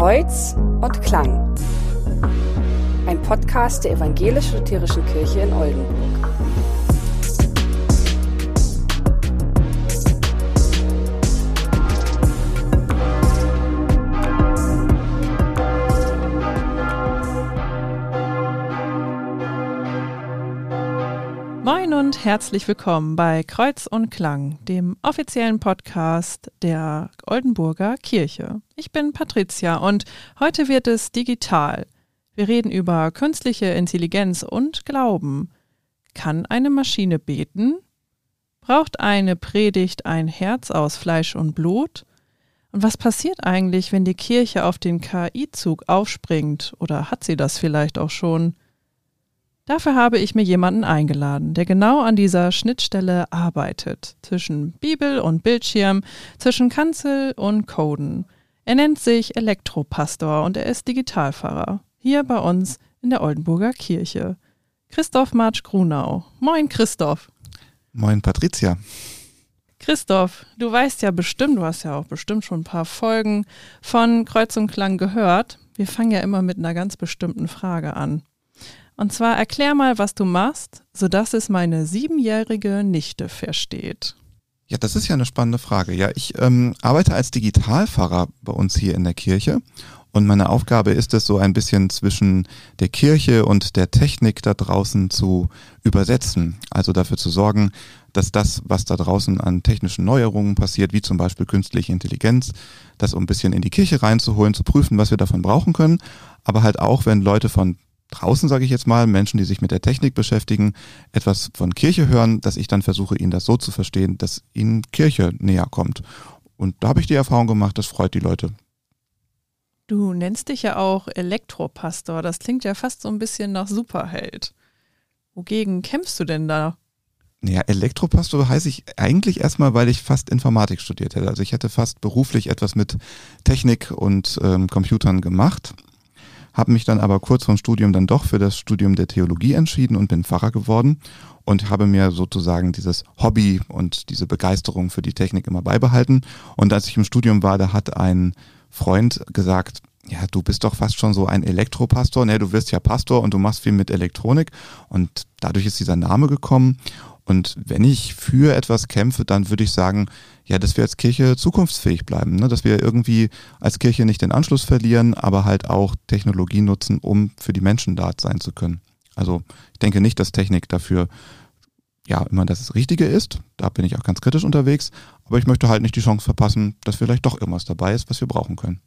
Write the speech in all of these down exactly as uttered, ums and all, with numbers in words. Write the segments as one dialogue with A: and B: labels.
A: Kreuz und Klang. Ein Podcast der Evangelisch-Lutherischen Kirche in Oldenburg.
B: Moin und herzlich willkommen bei Kreuz und Klang, dem offiziellen Podcast der Oldenburger Kirche. Ich bin Patricia und heute wird es digital. Wir reden über künstliche Intelligenz und Glauben. Kann eine Maschine beten? Braucht eine Predigt ein Herz aus Fleisch und Blut? Und was passiert eigentlich, wenn die Kirche auf den K I-Zug aufspringt? Oder hat sie das vielleicht auch schon? Dafür habe ich mir jemanden eingeladen, der genau an dieser Schnittstelle arbeitet, zwischen Bibel und Bildschirm, zwischen Kanzel und Coden. Er nennt sich Elektropastor und er ist Digitalpfarrer, hier bei uns in der Oldenburger Kirche. Christoph Martsch-Grunau. Moin Christoph.
C: Moin Patricia.
B: Christoph, du weißt ja bestimmt, du hast ja auch bestimmt schon ein paar Folgen von Kreuz und Klang gehört. Wir fangen ja immer mit einer ganz bestimmten Frage an. Und zwar erklär mal, was du machst, sodass es meine siebenjährige Nichte versteht.
C: Ja, das ist ja eine spannende Frage. Ja, ich ähm, arbeite als Digitalpfarrer bei uns hier in der Kirche und meine Aufgabe ist es, so ein bisschen zwischen der Kirche und der Technik da draußen zu übersetzen. Also dafür zu sorgen, dass das, was da draußen an technischen Neuerungen passiert, wie zum Beispiel künstliche Intelligenz, das um ein bisschen in die Kirche reinzuholen, zu prüfen, was wir davon brauchen können, aber halt auch, wenn Leute von draußen, sage ich jetzt mal, Menschen, die sich mit der Technik beschäftigen, etwas von Kirche hören, dass ich dann versuche, ihnen das so zu verstehen, dass ihnen Kirche näher kommt. Und da habe ich die Erfahrung gemacht, das freut die Leute.
B: Du nennst dich ja auch Elektropastor. Das klingt ja fast so ein bisschen nach Superheld. Wogegen kämpfst du denn da?
C: Ja, Elektropastor heiße ich eigentlich erstmal, weil ich fast Informatik studiert hätte. Also ich hätte fast beruflich etwas mit Technik und ähm, Computern gemacht. Habe mich dann aber kurz vorm Studium dann doch für das Studium der Theologie entschieden und bin Pfarrer geworden und habe mir sozusagen dieses Hobby und diese Begeisterung für die Technik immer beibehalten. Und als ich im Studium war, da hat ein Freund gesagt, ja, du bist doch fast schon so ein Elektropastor, ne, du wirst ja Pastor und du machst viel mit Elektronik und dadurch ist dieser Name gekommen. Und wenn ich für etwas kämpfe, dann würde ich sagen, ja, dass wir als Kirche zukunftsfähig bleiben, ne? Dass wir irgendwie als Kirche nicht den Anschluss verlieren, aber halt auch Technologie nutzen, um für die Menschen da sein zu können. Also ich denke nicht, dass Technik dafür ja immer das Richtige ist. Da bin ich auch ganz kritisch unterwegs. Aber ich möchte halt nicht die Chance verpassen, dass vielleicht doch irgendwas dabei ist, was wir brauchen können.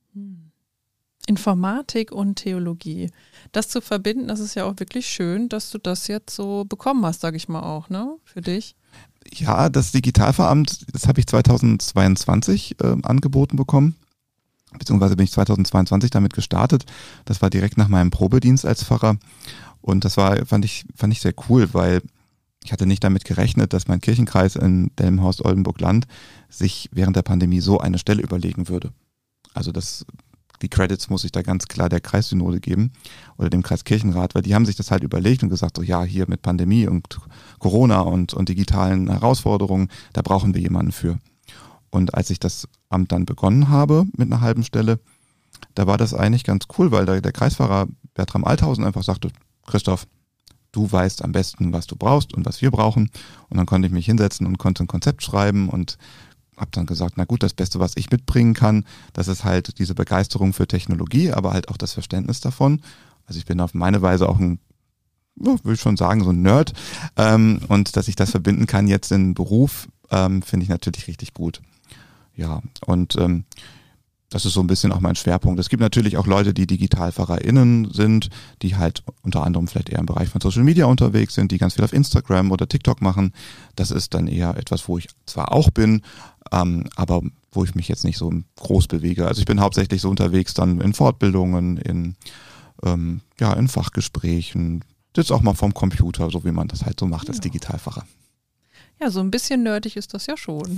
B: Informatik und Theologie. Das zu verbinden, das ist ja auch wirklich schön, dass du das jetzt so bekommen hast, sage ich mal auch, ne, für dich.
C: Ja, das Digitalpfarramt, das habe ich zweitausendzweiundzwanzig äh, angeboten bekommen, beziehungsweise bin ich zweitausendzweiundzwanzig damit gestartet. Das war direkt nach meinem Probedienst als Pfarrer und das war, fand ich, fand ich sehr cool, weil ich hatte nicht damit gerechnet, dass mein Kirchenkreis in Delmenhorst-Oldenburg-Land sich während der Pandemie so eine Stelle überlegen würde. Also das Die Credits muss ich da ganz klar der Kreissynode geben oder dem Kreiskirchenrat, weil die haben sich das halt überlegt und gesagt, so ja, hier mit Pandemie und Corona und, und digitalen Herausforderungen, da brauchen wir jemanden für. Und als ich das Amt dann begonnen habe mit einer halben Stelle, da war das eigentlich ganz cool, weil da der Kreispfarrer Bertram Althausen einfach sagte, Christoph, du weißt am besten, was du brauchst und was wir brauchen. Und dann konnte ich mich hinsetzen und konnte ein Konzept schreiben und habe dann gesagt, na gut, das Beste, was ich mitbringen kann, das ist halt diese Begeisterung für Technologie, aber halt auch das Verständnis davon. Also ich bin auf meine Weise auch ein, ja, würde ich schon sagen, so ein Nerd. Ähm, und dass ich das verbinden kann jetzt in Beruf, ähm, finde ich natürlich richtig gut. Ja, und ähm, das ist so ein bisschen auch mein Schwerpunkt. Es gibt natürlich auch Leute, die DigitalpfarrerInnen sind, die halt unter anderem vielleicht eher im Bereich von Social Media unterwegs sind, die ganz viel auf Instagram oder TikTok machen. Das ist dann eher etwas, wo ich zwar auch bin, ähm, aber wo ich mich jetzt nicht so groß bewege. Also ich bin hauptsächlich so unterwegs dann in Fortbildungen, in, ähm, ja, in Fachgesprächen, sitze auch mal vorm Computer, so wie man das halt so macht als Digitalpfarrer.
B: Ja, so ein bisschen nerdig ist das ja schon.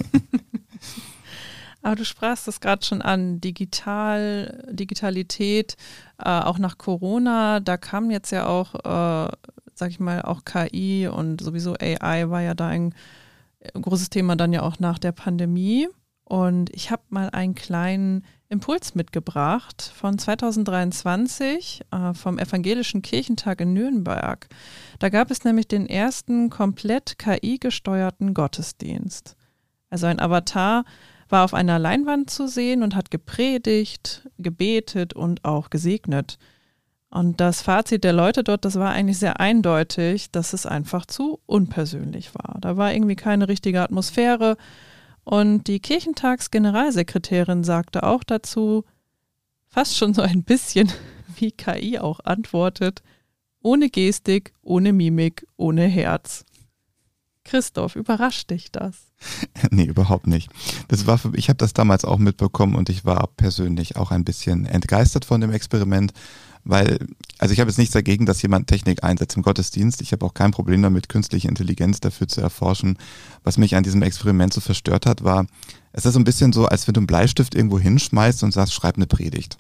B: Aber du sprachst das gerade schon an, digital, Digitalität, äh, auch nach Corona, da kam jetzt ja auch, äh, sag ich mal, auch K I und sowieso A I war ja da ein großes Thema dann ja auch nach der Pandemie. Und ich habe mal einen kleinen Impuls mitgebracht von zweitausenddreiundzwanzig äh, vom Evangelischen Kirchentag in Nürnberg. Da gab es nämlich den ersten komplett K I-gesteuerten Gottesdienst. Also ein Avatar war auf einer Leinwand zu sehen und hat gepredigt, gebetet und auch gesegnet. Und das Fazit der Leute dort, das war eigentlich sehr eindeutig, dass es einfach zu unpersönlich war. Da war irgendwie keine richtige Atmosphäre. Und die Kirchentagsgeneralsekretärin sagte auch dazu, fast schon so ein bisschen wie K I auch antwortet, ohne Gestik, ohne Mimik, ohne Herz. Christoph, überrascht dich das?
C: Nee, überhaupt nicht. Das war für, ich habe das damals auch mitbekommen und ich war persönlich auch ein bisschen entgeistert von dem Experiment, weil, also ich habe jetzt nichts dagegen, dass jemand Technik einsetzt im Gottesdienst. Ich habe auch kein Problem damit, künstliche Intelligenz dafür zu erforschen. Was mich an diesem Experiment so verstört hat, war, es ist so ein bisschen so, als wenn du einen Bleistift irgendwo hinschmeißt und sagst, schreib eine Predigt.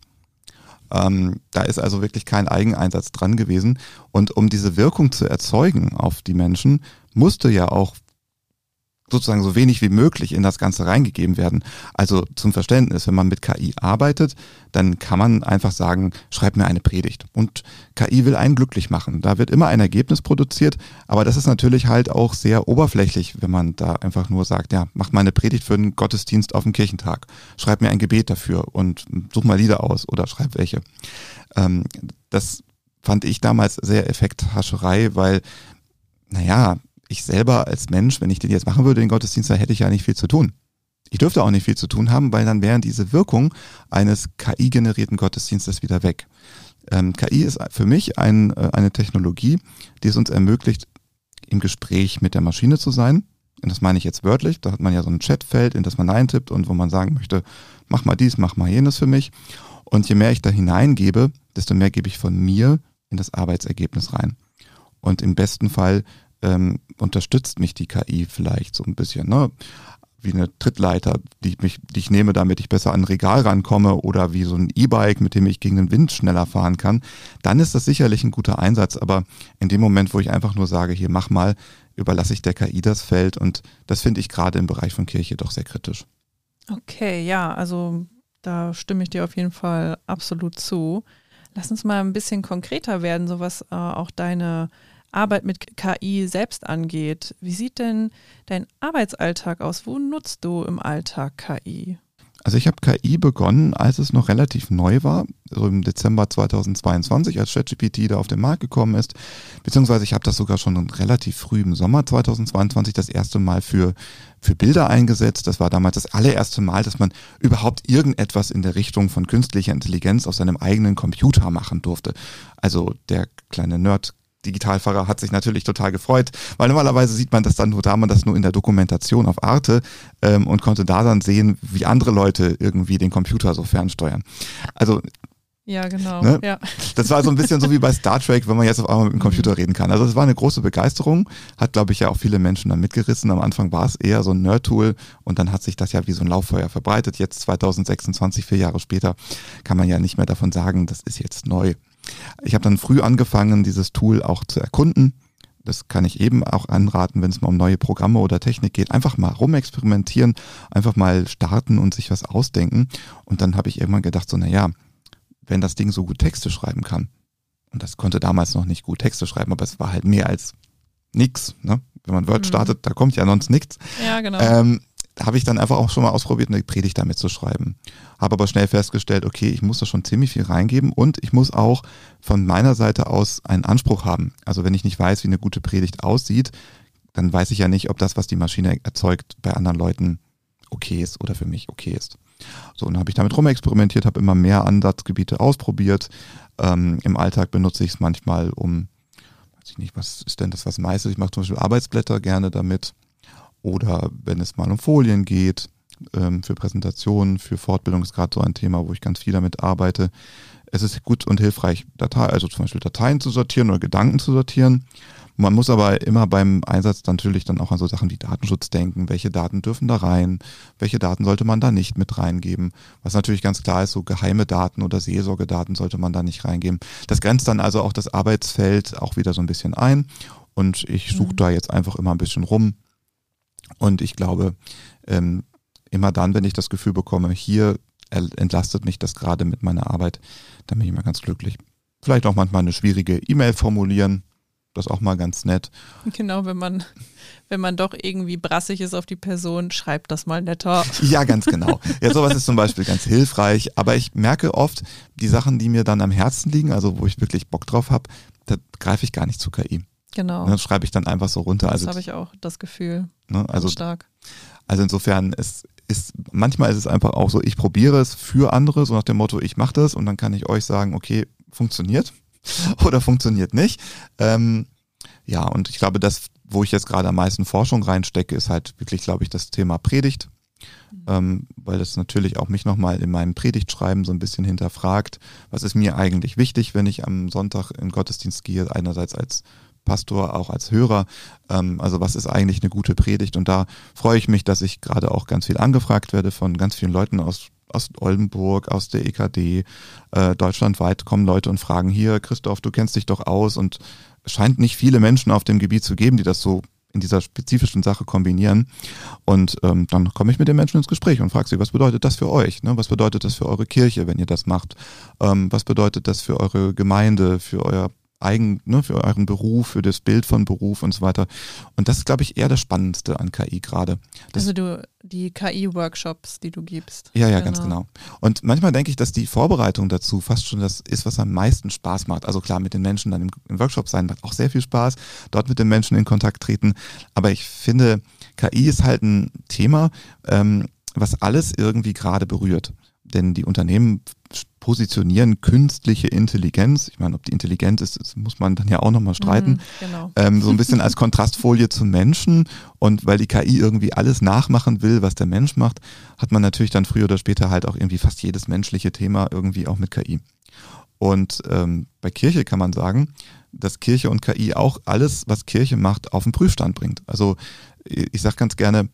C: Ähm, da ist also wirklich kein Eigeneinsatz dran gewesen. Und um diese Wirkung zu erzeugen auf die Menschen, musste ja auch sozusagen so wenig wie möglich in das Ganze reingegeben werden. Also zum Verständnis, wenn man mit K I arbeitet, dann kann man einfach sagen, schreib mir eine Predigt. Und K I will einen glücklich machen. Da wird immer ein Ergebnis produziert, aber das ist natürlich halt auch sehr oberflächlich, wenn man da einfach nur sagt, ja, mach mal eine Predigt für einen Gottesdienst auf dem Kirchentag. Schreib mir ein Gebet dafür und such mal Lieder aus oder schreib welche. Ähm, das fand ich damals sehr Effekthascherei, weil, naja, ich selber als Mensch, wenn ich den jetzt machen würde, den Gottesdienst, da hätte ich ja nicht viel zu tun. Ich dürfte auch nicht viel zu tun haben, weil dann wären diese Wirkung eines K I-generierten Gottesdienstes wieder weg. Ähm, K I ist für mich ein, eine Technologie, die es uns ermöglicht, im Gespräch mit der Maschine zu sein. Und das meine ich jetzt wörtlich. Da hat man ja so ein Chatfeld, in das man eintippt und wo man sagen möchte, mach mal dies, mach mal jenes für mich. Und je mehr ich da hineingebe, desto mehr gebe ich von mir in das Arbeitsergebnis rein. Und im besten Fall Ähm, unterstützt mich die K I vielleicht so ein bisschen, ne? Wie eine Trittleiter, die ich, mich, die ich nehme, damit ich besser an ein Regal rankomme oder wie so ein E-Bike, mit dem ich gegen den Wind schneller fahren kann, dann ist das sicherlich ein guter Einsatz. Aber in dem Moment, wo ich einfach nur sage, hier mach mal, überlasse ich der K I das Feld und das finde ich gerade im Bereich von Kirche doch sehr kritisch.
B: Okay, ja, also da stimme ich dir auf jeden Fall absolut zu. Lass uns mal ein bisschen konkreter werden, so was äh, auch deine Arbeit mit K I selbst angeht. Wie sieht denn dein Arbeitsalltag aus? Wo nutzt du im Alltag K I?
C: Also ich habe K I begonnen, als es noch relativ neu war, so im Dezember zweitausendzweiundzwanzig, als ChatGPT da auf den Markt gekommen ist, beziehungsweise ich habe das sogar schon relativ früh im Sommer zweitausendzweiundzwanzig das erste Mal für, für Bilder eingesetzt. Das war damals das allererste Mal, dass man überhaupt irgendetwas in der Richtung von künstlicher Intelligenz auf seinem eigenen Computer machen durfte. Also der kleine Nerd Digitalfahrer hat sich natürlich total gefreut, weil normalerweise sieht man das dann nur da, man das nur in der Dokumentation auf Arte ähm, und konnte da dann sehen, wie andere Leute irgendwie den Computer so fernsteuern. Also
B: ja, genau.
C: Ne?
B: Ja.
C: Das war so ein bisschen so wie bei Star Trek, wenn man jetzt auf einmal mit dem Computer reden kann. Also das war eine große Begeisterung, hat glaube ich ja auch viele Menschen dann mitgerissen. Am Anfang war es eher so ein Nerd-Tool und dann hat sich das ja wie so ein Lauffeuer verbreitet. Jetzt zweitausendsechsundzwanzig, vier Jahre später, kann man ja nicht mehr davon sagen, das ist jetzt neu. Ich habe dann früh angefangen, dieses Tool auch zu erkunden. Das kann ich eben auch anraten, wenn es mal um neue Programme oder Technik geht. Einfach mal rumexperimentieren, einfach mal starten und sich was ausdenken. Und dann habe ich irgendwann gedacht, so naja, wenn das Ding so gut Texte schreiben kann, und das konnte damals noch nicht gut Texte schreiben, aber es war halt mehr als nix. Ne? Wenn man Word mhm. startet, da kommt ja sonst nichts.
B: Ja, genau.
C: Ähm, habe ich dann einfach auch schon mal ausprobiert, eine Predigt damit zu schreiben. Habe aber schnell festgestellt, okay, ich muss da schon ziemlich viel reingeben und ich muss auch von meiner Seite aus einen Anspruch haben. Also wenn ich nicht weiß, wie eine gute Predigt aussieht, dann weiß ich ja nicht, ob das, was die Maschine erzeugt, bei anderen Leuten okay ist oder für mich okay ist. So, und dann habe ich damit rumexperimentiert, habe immer mehr Ansatzgebiete ausprobiert. Ähm, im Alltag benutze ich es manchmal um, weiß ich nicht, was ist denn das, was meistens? Ich mache zum Beispiel Arbeitsblätter gerne damit. Oder wenn es mal um Folien geht, ähm, für Präsentationen, für Fortbildung ist gerade so ein Thema, wo ich ganz viel damit arbeite. Es ist gut und hilfreich, Datei, also zum Beispiel Dateien zu sortieren oder Gedanken zu sortieren. Man muss aber immer beim Einsatz natürlich dann auch an so Sachen wie Datenschutz denken. Welche Daten dürfen da rein? Welche Daten sollte man da nicht mit reingeben? Was natürlich ganz klar ist, so geheime Daten oder Seelsorgedaten sollte man da nicht reingeben. Das grenzt dann also auch das Arbeitsfeld auch wieder so ein bisschen ein. Und ich suche mhm. da jetzt einfach immer ein bisschen rum. Und ich glaube, ähm, immer dann, wenn ich das Gefühl bekomme, hier entlastet mich das gerade mit meiner Arbeit, dann bin ich immer ganz glücklich. Vielleicht auch manchmal eine schwierige E-Mail formulieren, das ist auch mal ganz nett.
B: Genau, wenn man, wenn man doch irgendwie brassig ist auf die Person, schreibt das mal netter.
C: Ja, ganz genau. Ja, sowas ist zum Beispiel ganz hilfreich, aber ich merke oft, die Sachen, die mir dann am Herzen liegen, also wo ich wirklich Bock drauf habe, da greife ich gar nicht zu K I.
B: Genau.
C: Das schreibe ich dann einfach so runter.
B: Das
C: also,
B: habe ich auch, das Gefühl.
C: Ne, also,
B: stark.
C: Also insofern, es ist, manchmal ist es einfach auch so, ich probiere es für andere, so nach dem Motto, ich mache das und dann kann ich euch sagen, okay, funktioniert oder funktioniert nicht. Ähm, ja, und ich glaube, das, wo ich jetzt gerade am meisten Forschung reinstecke, ist halt wirklich, glaube ich, das Thema Predigt, mhm. ähm, weil das natürlich auch mich nochmal in meinem Predigtschreiben so ein bisschen hinterfragt, was ist mir eigentlich wichtig, wenn ich am Sonntag in den Gottesdienst gehe, einerseits als Pastor, auch als Hörer, ähm, also was ist eigentlich eine gute Predigt, und da freue ich mich, dass ich gerade auch ganz viel angefragt werde von ganz vielen Leuten aus aus Oldenburg, aus der E K D, äh, deutschlandweit kommen Leute und fragen, hier Christoph, du kennst dich doch aus, und es scheint nicht viele Menschen auf dem Gebiet zu geben, die das so in dieser spezifischen Sache kombinieren, und ähm, dann komme ich mit den Menschen ins Gespräch und frage sie, was bedeutet das für euch, ne? Was bedeutet das für eure Kirche, wenn ihr das macht, ähm, was bedeutet das für eure Gemeinde, für euer eigen, ne, für euren Beruf, für das Bild von Beruf und so weiter. Und das ist, glaube ich, eher das Spannendste an K I gerade.
B: Also du, die K I-Workshops, die du gibst.
C: Ja, ja, genau. Ganz genau. Und manchmal denke ich, dass die Vorbereitung dazu fast schon das ist, was am meisten Spaß macht. Also klar, mit den Menschen dann im, im Workshop sein macht auch sehr viel Spaß, dort mit den Menschen in Kontakt treten. Aber ich finde, K I ist halt ein Thema, ähm, was alles irgendwie gerade berührt. Denn die Unternehmen positionieren künstliche Intelligenz, ich meine, ob die intelligent ist, das muss man dann ja auch nochmal streiten,
B: mhm, genau.
C: ähm, so ein bisschen als Kontrastfolie zum Menschen, und weil die K I irgendwie alles nachmachen will, was der Mensch macht, hat man natürlich dann früher oder später halt auch irgendwie fast jedes menschliche Thema irgendwie auch mit K I. Und ähm, bei Kirche kann man sagen, dass Kirche und K I auch alles, was Kirche macht, auf den Prüfstand bringt. Also ich sage ganz gerne,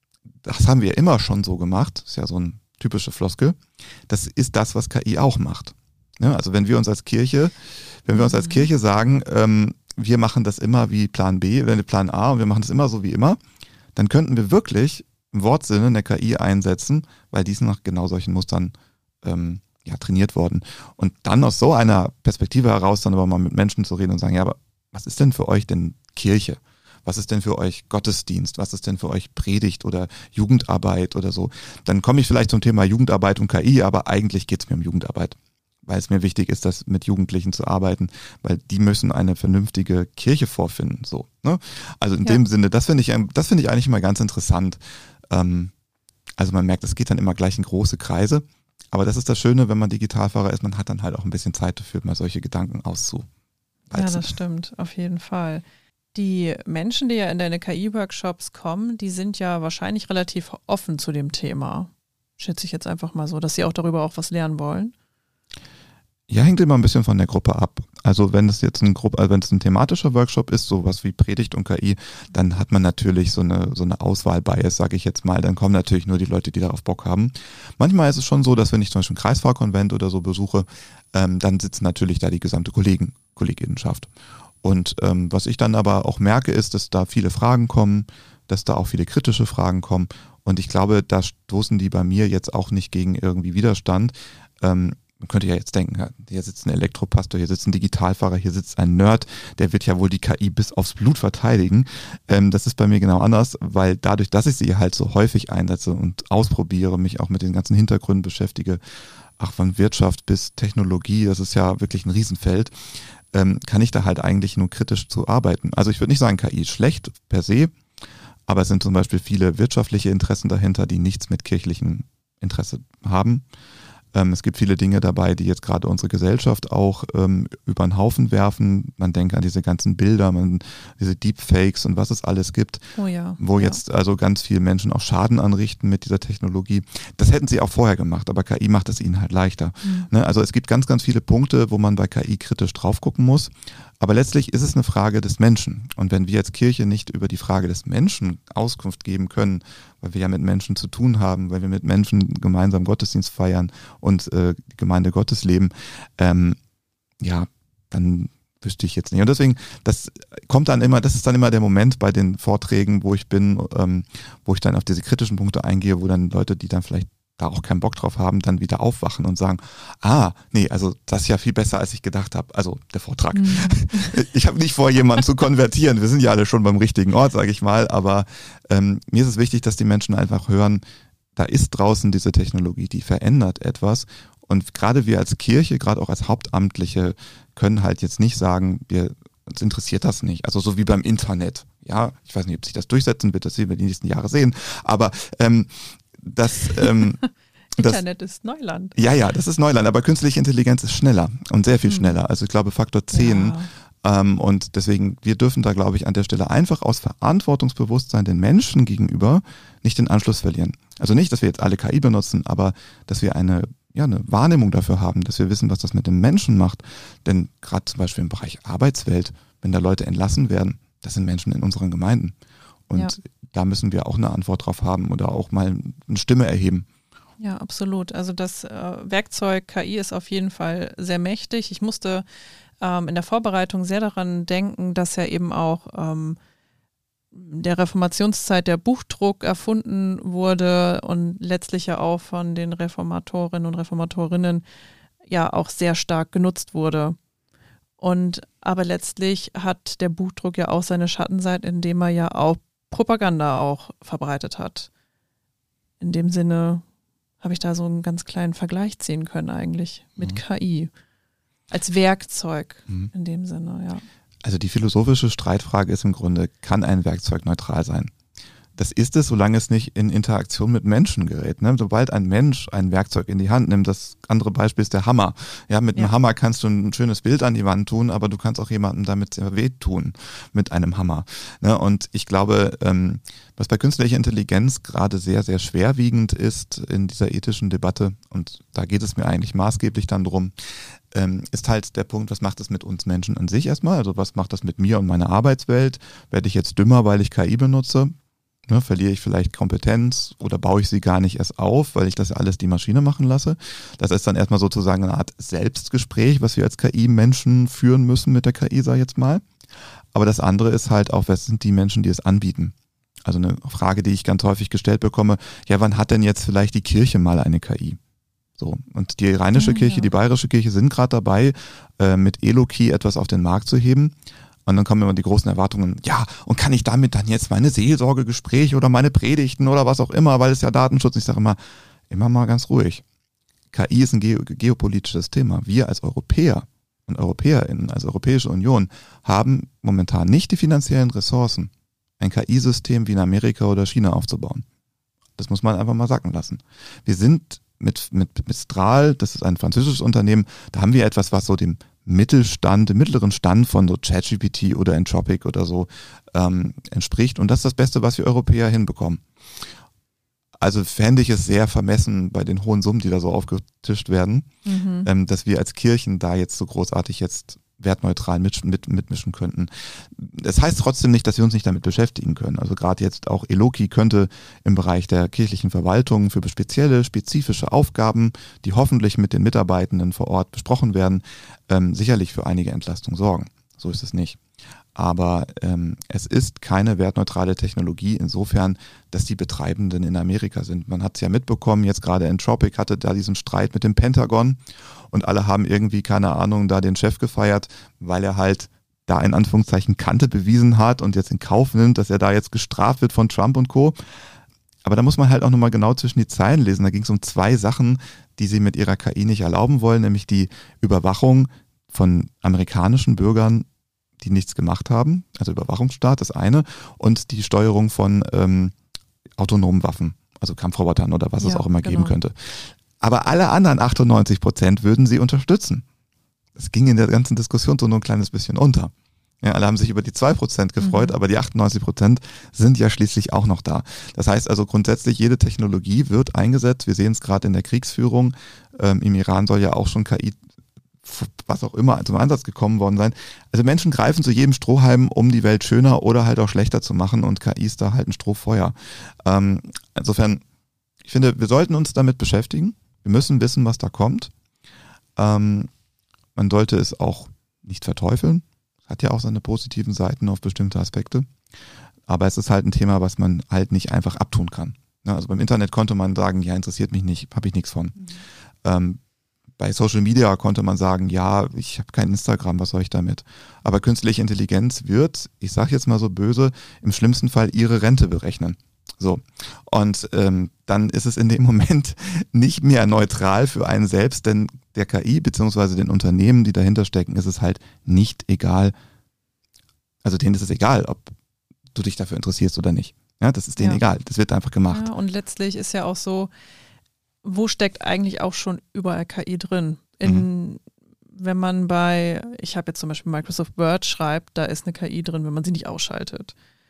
C: das haben wir immer schon so gemacht, ist ja so ein typische Floskel, das ist das, was K I auch macht. Ja, also wenn wir uns als Kirche, wenn wir uns als Kirche sagen, ähm, wir machen das immer wie Plan B, oder Plan A, und wir machen das immer so wie immer, dann könnten wir wirklich im Wortsinne eine K I einsetzen, weil die ist nach genau solchen Mustern ähm, ja, trainiert worden. Und dann aus so einer Perspektive heraus dann aber mal mit Menschen zu reden und sagen, ja, aber was ist denn für euch denn Kirche? Was ist denn für euch Gottesdienst? Was ist denn für euch Predigt oder Jugendarbeit oder so? Dann komme ich vielleicht zum Thema Jugendarbeit und K I, aber eigentlich geht es mir um Jugendarbeit, weil es mir wichtig ist, das mit Jugendlichen zu arbeiten, weil die müssen eine vernünftige Kirche vorfinden. So, ne? Also in ja. dem Sinne, das finde ich, das finde ich eigentlich immer ganz interessant. Ähm, also man merkt, es geht dann immer gleich in große Kreise, aber das ist das Schöne, wenn man Digitalfahrer ist, man hat dann halt auch ein bisschen Zeit dafür, mal solche Gedanken auszuwalzen.
B: Ja, das stimmt, auf jeden Fall. Die Menschen, die ja in deine K I-Workshops kommen, die sind ja wahrscheinlich relativ offen zu dem Thema. Schätze ich jetzt einfach mal so, dass sie auch darüber auch was lernen wollen.
C: Ja, hängt immer ein bisschen von der Gruppe ab. Also wenn es jetzt ein Gruppe, also wenn es ein thematischer Workshop ist, sowas wie Predigt und K I, dann hat man natürlich so eine so eine Auswahl-Bias, sage ich jetzt mal. Dann kommen natürlich nur die Leute, die darauf Bock haben. Manchmal ist es schon so, dass wenn ich zum Beispiel einen Kreisfahrkonvent oder so besuche, ähm, dann sitzt natürlich da die gesamte Kollegen, Kolleginnenschaft. Und ähm, was ich dann aber auch merke, ist, dass da viele Fragen kommen, dass da auch viele kritische Fragen kommen. Und ich glaube, da stoßen die bei mir jetzt auch nicht gegen irgendwie Widerstand. Ähm, man könnte ja jetzt denken, hier sitzt ein Elektropastor, hier sitzt ein Digitalfahrer, hier sitzt ein Nerd, der wird ja wohl die K I bis aufs Blut verteidigen. Ähm, das ist bei mir genau anders, weil dadurch, dass ich sie halt so häufig einsetze und ausprobiere, mich auch mit den ganzen Hintergründen beschäftige, ach, von Wirtschaft bis Technologie, das ist ja wirklich ein Riesenfeld, ähm, kann ich da halt eigentlich nur kritisch zu arbeiten. Also ich würde nicht sagen, K I ist schlecht per se, aber es sind zum Beispiel viele wirtschaftliche Interessen dahinter, die nichts mit kirchlichem Interesse haben. Ähm, es gibt viele Dinge dabei, die jetzt gerade unsere Gesellschaft auch ähm, über den Haufen werfen. Man denkt an diese ganzen Bilder, man, diese Deepfakes und was es alles gibt,
B: oh ja,
C: wo
B: ja.
C: jetzt also ganz viele Menschen auch Schaden anrichten mit dieser Technologie. Das hätten sie auch vorher gemacht, aber K I macht es ihnen halt leichter. Mhm. Ne? Also es gibt ganz, ganz viele Punkte, wo man bei K I kritisch drauf gucken muss. Aber letztlich ist es eine Frage des Menschen. Und wenn wir als Kirche nicht über die Frage des Menschen Auskunft geben können, weil wir ja mit Menschen zu tun haben, weil wir mit Menschen gemeinsam Gottesdienst feiern und äh, die Gemeinde Gottes leben, ähm, ja, dann wüsste ich jetzt nicht. Und deswegen, das kommt dann immer, das ist dann immer der Moment bei den Vorträgen, wo ich bin, ähm, wo ich dann auf diese kritischen Punkte eingehe, wo dann Leute, die dann vielleicht da auch keinen Bock drauf haben, dann wieder aufwachen und sagen, ah, nee, also das ist ja viel besser, als ich gedacht habe. Also der Vortrag. Mhm. Ich habe nicht vor, jemanden zu konvertieren. Wir sind ja alle schon beim richtigen Ort, sage ich mal. Aber ähm, mir ist es wichtig, dass die Menschen einfach hören, da ist draußen diese Technologie, die verändert etwas. Und gerade wir als Kirche, gerade auch als Hauptamtliche, können halt jetzt nicht sagen, wir, uns interessiert das nicht. Also so wie beim Internet. Ja, ich weiß nicht, ob sich das durchsetzen wird, das werden wir die nächsten Jahre sehen. Aber ähm, Das, ähm,
B: Internet das, ist Neuland.
C: Ja, ja, das ist Neuland, aber künstliche Intelligenz ist schneller und sehr viel
B: mhm.
C: schneller. Also ich glaube Faktor zehn. Ja. Ähm, und deswegen, wir dürfen da, glaube ich, an der Stelle einfach aus Verantwortungsbewusstsein den Menschen gegenüber nicht den Anschluss verlieren. Also nicht, dass wir jetzt alle K I benutzen, aber dass wir eine, ja, eine Wahrnehmung dafür haben, dass wir wissen, was das mit dem Menschen macht. Denn gerade zum Beispiel im Bereich Arbeitswelt, wenn da Leute entlassen werden, das sind Menschen in unseren Gemeinden. Und ja. da müssen wir auch eine Antwort drauf haben oder auch mal eine Stimme erheben.
B: Ja, absolut. Also das äh, Werkzeug K I ist auf jeden Fall sehr mächtig. Ich musste ähm, in der Vorbereitung sehr daran denken, dass ja eben auch ähm, der Reformationszeit der Buchdruck erfunden wurde und letztlich ja auch von den Reformatorinnen und Reformatorinnen ja auch sehr stark genutzt wurde. Und aber letztlich hat der Buchdruck ja auch seine Schattenseite, indem er ja auch Propaganda auch verbreitet hat. In dem Sinne habe ich da so einen ganz kleinen Vergleich ziehen können eigentlich mit mhm. K I als Werkzeug mhm. in dem Sinne, ja.
C: Also die philosophische Streitfrage ist im Grunde, kann ein Werkzeug neutral sein? Das ist es, solange es nicht in Interaktion mit Menschen gerät. Ne? Sobald ein Mensch ein Werkzeug in die Hand nimmt, das andere Beispiel ist der Hammer. Ja, mit einem ja. Hammer kannst du ein schönes Bild an die Wand tun, aber du kannst auch jemandem damit sehr weh tun mit einem Hammer. Ne? Und ich glaube, ähm, was bei künstlicher Intelligenz gerade sehr, sehr schwerwiegend ist in dieser ethischen Debatte, und da geht es mir eigentlich maßgeblich dann drum, ähm, ist halt der Punkt, was macht das mit uns Menschen an sich erstmal? Also was macht das mit mir und meiner Arbeitswelt? Werde ich jetzt dümmer, weil ich K I benutze? Ne, verliere ich vielleicht Kompetenz oder baue ich sie gar nicht erst auf, weil ich das alles die Maschine machen lasse? Das ist dann erstmal sozusagen eine Art Selbstgespräch, was wir als K I-Menschen führen müssen mit der K I, sag ich jetzt mal. Aber das andere ist halt auch, wer sind die Menschen, die es anbieten? Also eine Frage, die ich ganz häufig gestellt bekomme, ja, wann hat denn jetzt vielleicht die Kirche mal eine K I? So, und die rheinische ja, Kirche, ja. die bayerische Kirche sind gerade dabei, äh, mit Eloki etwas auf den Markt zu heben. Und dann kommen immer die großen Erwartungen, ja, und kann ich damit dann jetzt meine Seelsorgegespräche oder meine Predigten oder was auch immer, weil es ja Datenschutz, ich sage immer, immer mal ganz ruhig. K I ist ein geo- geopolitisches Thema. Wir als Europäer und EuropäerInnen, als Europäische Union, haben momentan nicht die finanziellen Ressourcen, ein K I-System wie in Amerika oder China aufzubauen. Das muss man einfach mal sacken lassen. Wir sind mit, mit Mistral, das ist ein französisches Unternehmen, da haben wir etwas, was so dem Mittelstand, dem mittleren Stand von so ChatGPT oder Anthropic oder so ähm, entspricht. Und das ist das Beste, was wir Europäer hinbekommen. Also fände ich es sehr vermessen bei den hohen Summen, die da so aufgetischt werden, mhm. ähm, dass wir als Kirchen da jetzt so großartig jetzt wertneutral mit, mit, mitmischen könnten. Das heißt trotzdem nicht, dass wir uns nicht damit beschäftigen können. Also gerade jetzt auch Eloki könnte im Bereich der kirchlichen Verwaltung für spezielle, spezifische Aufgaben, die hoffentlich mit den Mitarbeitenden vor Ort besprochen werden, ähm, sicherlich für einige Entlastung sorgen. So ist es nicht. Aber ähm, es ist keine wertneutrale Technologie insofern, dass die Betreibenden in Amerika sind. Man hat es ja mitbekommen, jetzt gerade Anthropic hatte da diesen Streit mit dem Pentagon und alle haben irgendwie, keine Ahnung, da den Chef gefeiert, weil er halt da in Anführungszeichen Kante bewiesen hat und jetzt in Kauf nimmt, dass er da jetzt gestraft wird von Trump und Co. Aber da muss man halt auch nochmal genau zwischen die Zeilen lesen. Da ging es um zwei Sachen, die sie mit ihrer K I nicht erlauben wollen, nämlich die Überwachung von amerikanischen Bürgern, die nichts gemacht haben, also Überwachungsstaat, das eine, und die Steuerung von ähm, autonomen Waffen, also Kampfrobotern oder was ja, es auch immer genau. geben könnte. Aber alle anderen achtundneunzig Prozent würden sie unterstützen. Es ging in der ganzen Diskussion so nur ein kleines bisschen unter. Ja, alle haben sich über die zwei Prozent gefreut, mhm. aber die achtundneunzig Prozent sind ja schließlich auch noch da. Das heißt also grundsätzlich, jede Technologie wird eingesetzt. Wir sehen es gerade in der Kriegsführung. Ähm, im Iran soll ja auch schon K I, was auch immer, zum Einsatz gekommen worden sein. Also Menschen greifen zu jedem Strohhalm, um die Welt schöner oder halt auch schlechter zu machen, und K I ist da halt ein Strohfeuer. Ähm, insofern, ich finde, wir sollten uns damit beschäftigen. Wir müssen wissen, was da kommt. Ähm, man sollte es auch nicht verteufeln. Hat ja auch seine positiven Seiten auf bestimmte Aspekte. Aber es ist halt ein Thema, was man halt nicht einfach abtun kann. Also beim Internet konnte man sagen, ja, interessiert mich nicht, habe ich nichts von. Mhm. Ähm, bei Social Media konnte man sagen, ja, ich habe kein Instagram, was soll ich damit? Aber künstliche Intelligenz wird, ich sage jetzt mal so böse, im schlimmsten Fall ihre Rente berechnen. So. Und ähm, dann ist es in dem Moment nicht mehr neutral für einen selbst, denn der K I beziehungsweise den Unternehmen, die dahinter stecken, ist es halt nicht egal. Also denen ist es egal, ob du dich dafür interessierst oder nicht. Ja, das ist denen ja. egal. Das wird einfach gemacht.
B: Ja, und letztlich ist ja auch so, wo steckt eigentlich auch schon überall K I drin? In, mhm. Wenn man bei, ich habe jetzt zum Beispiel Microsoft Word schreibt, da ist eine K I drin, wenn man sie nicht ausschaltet.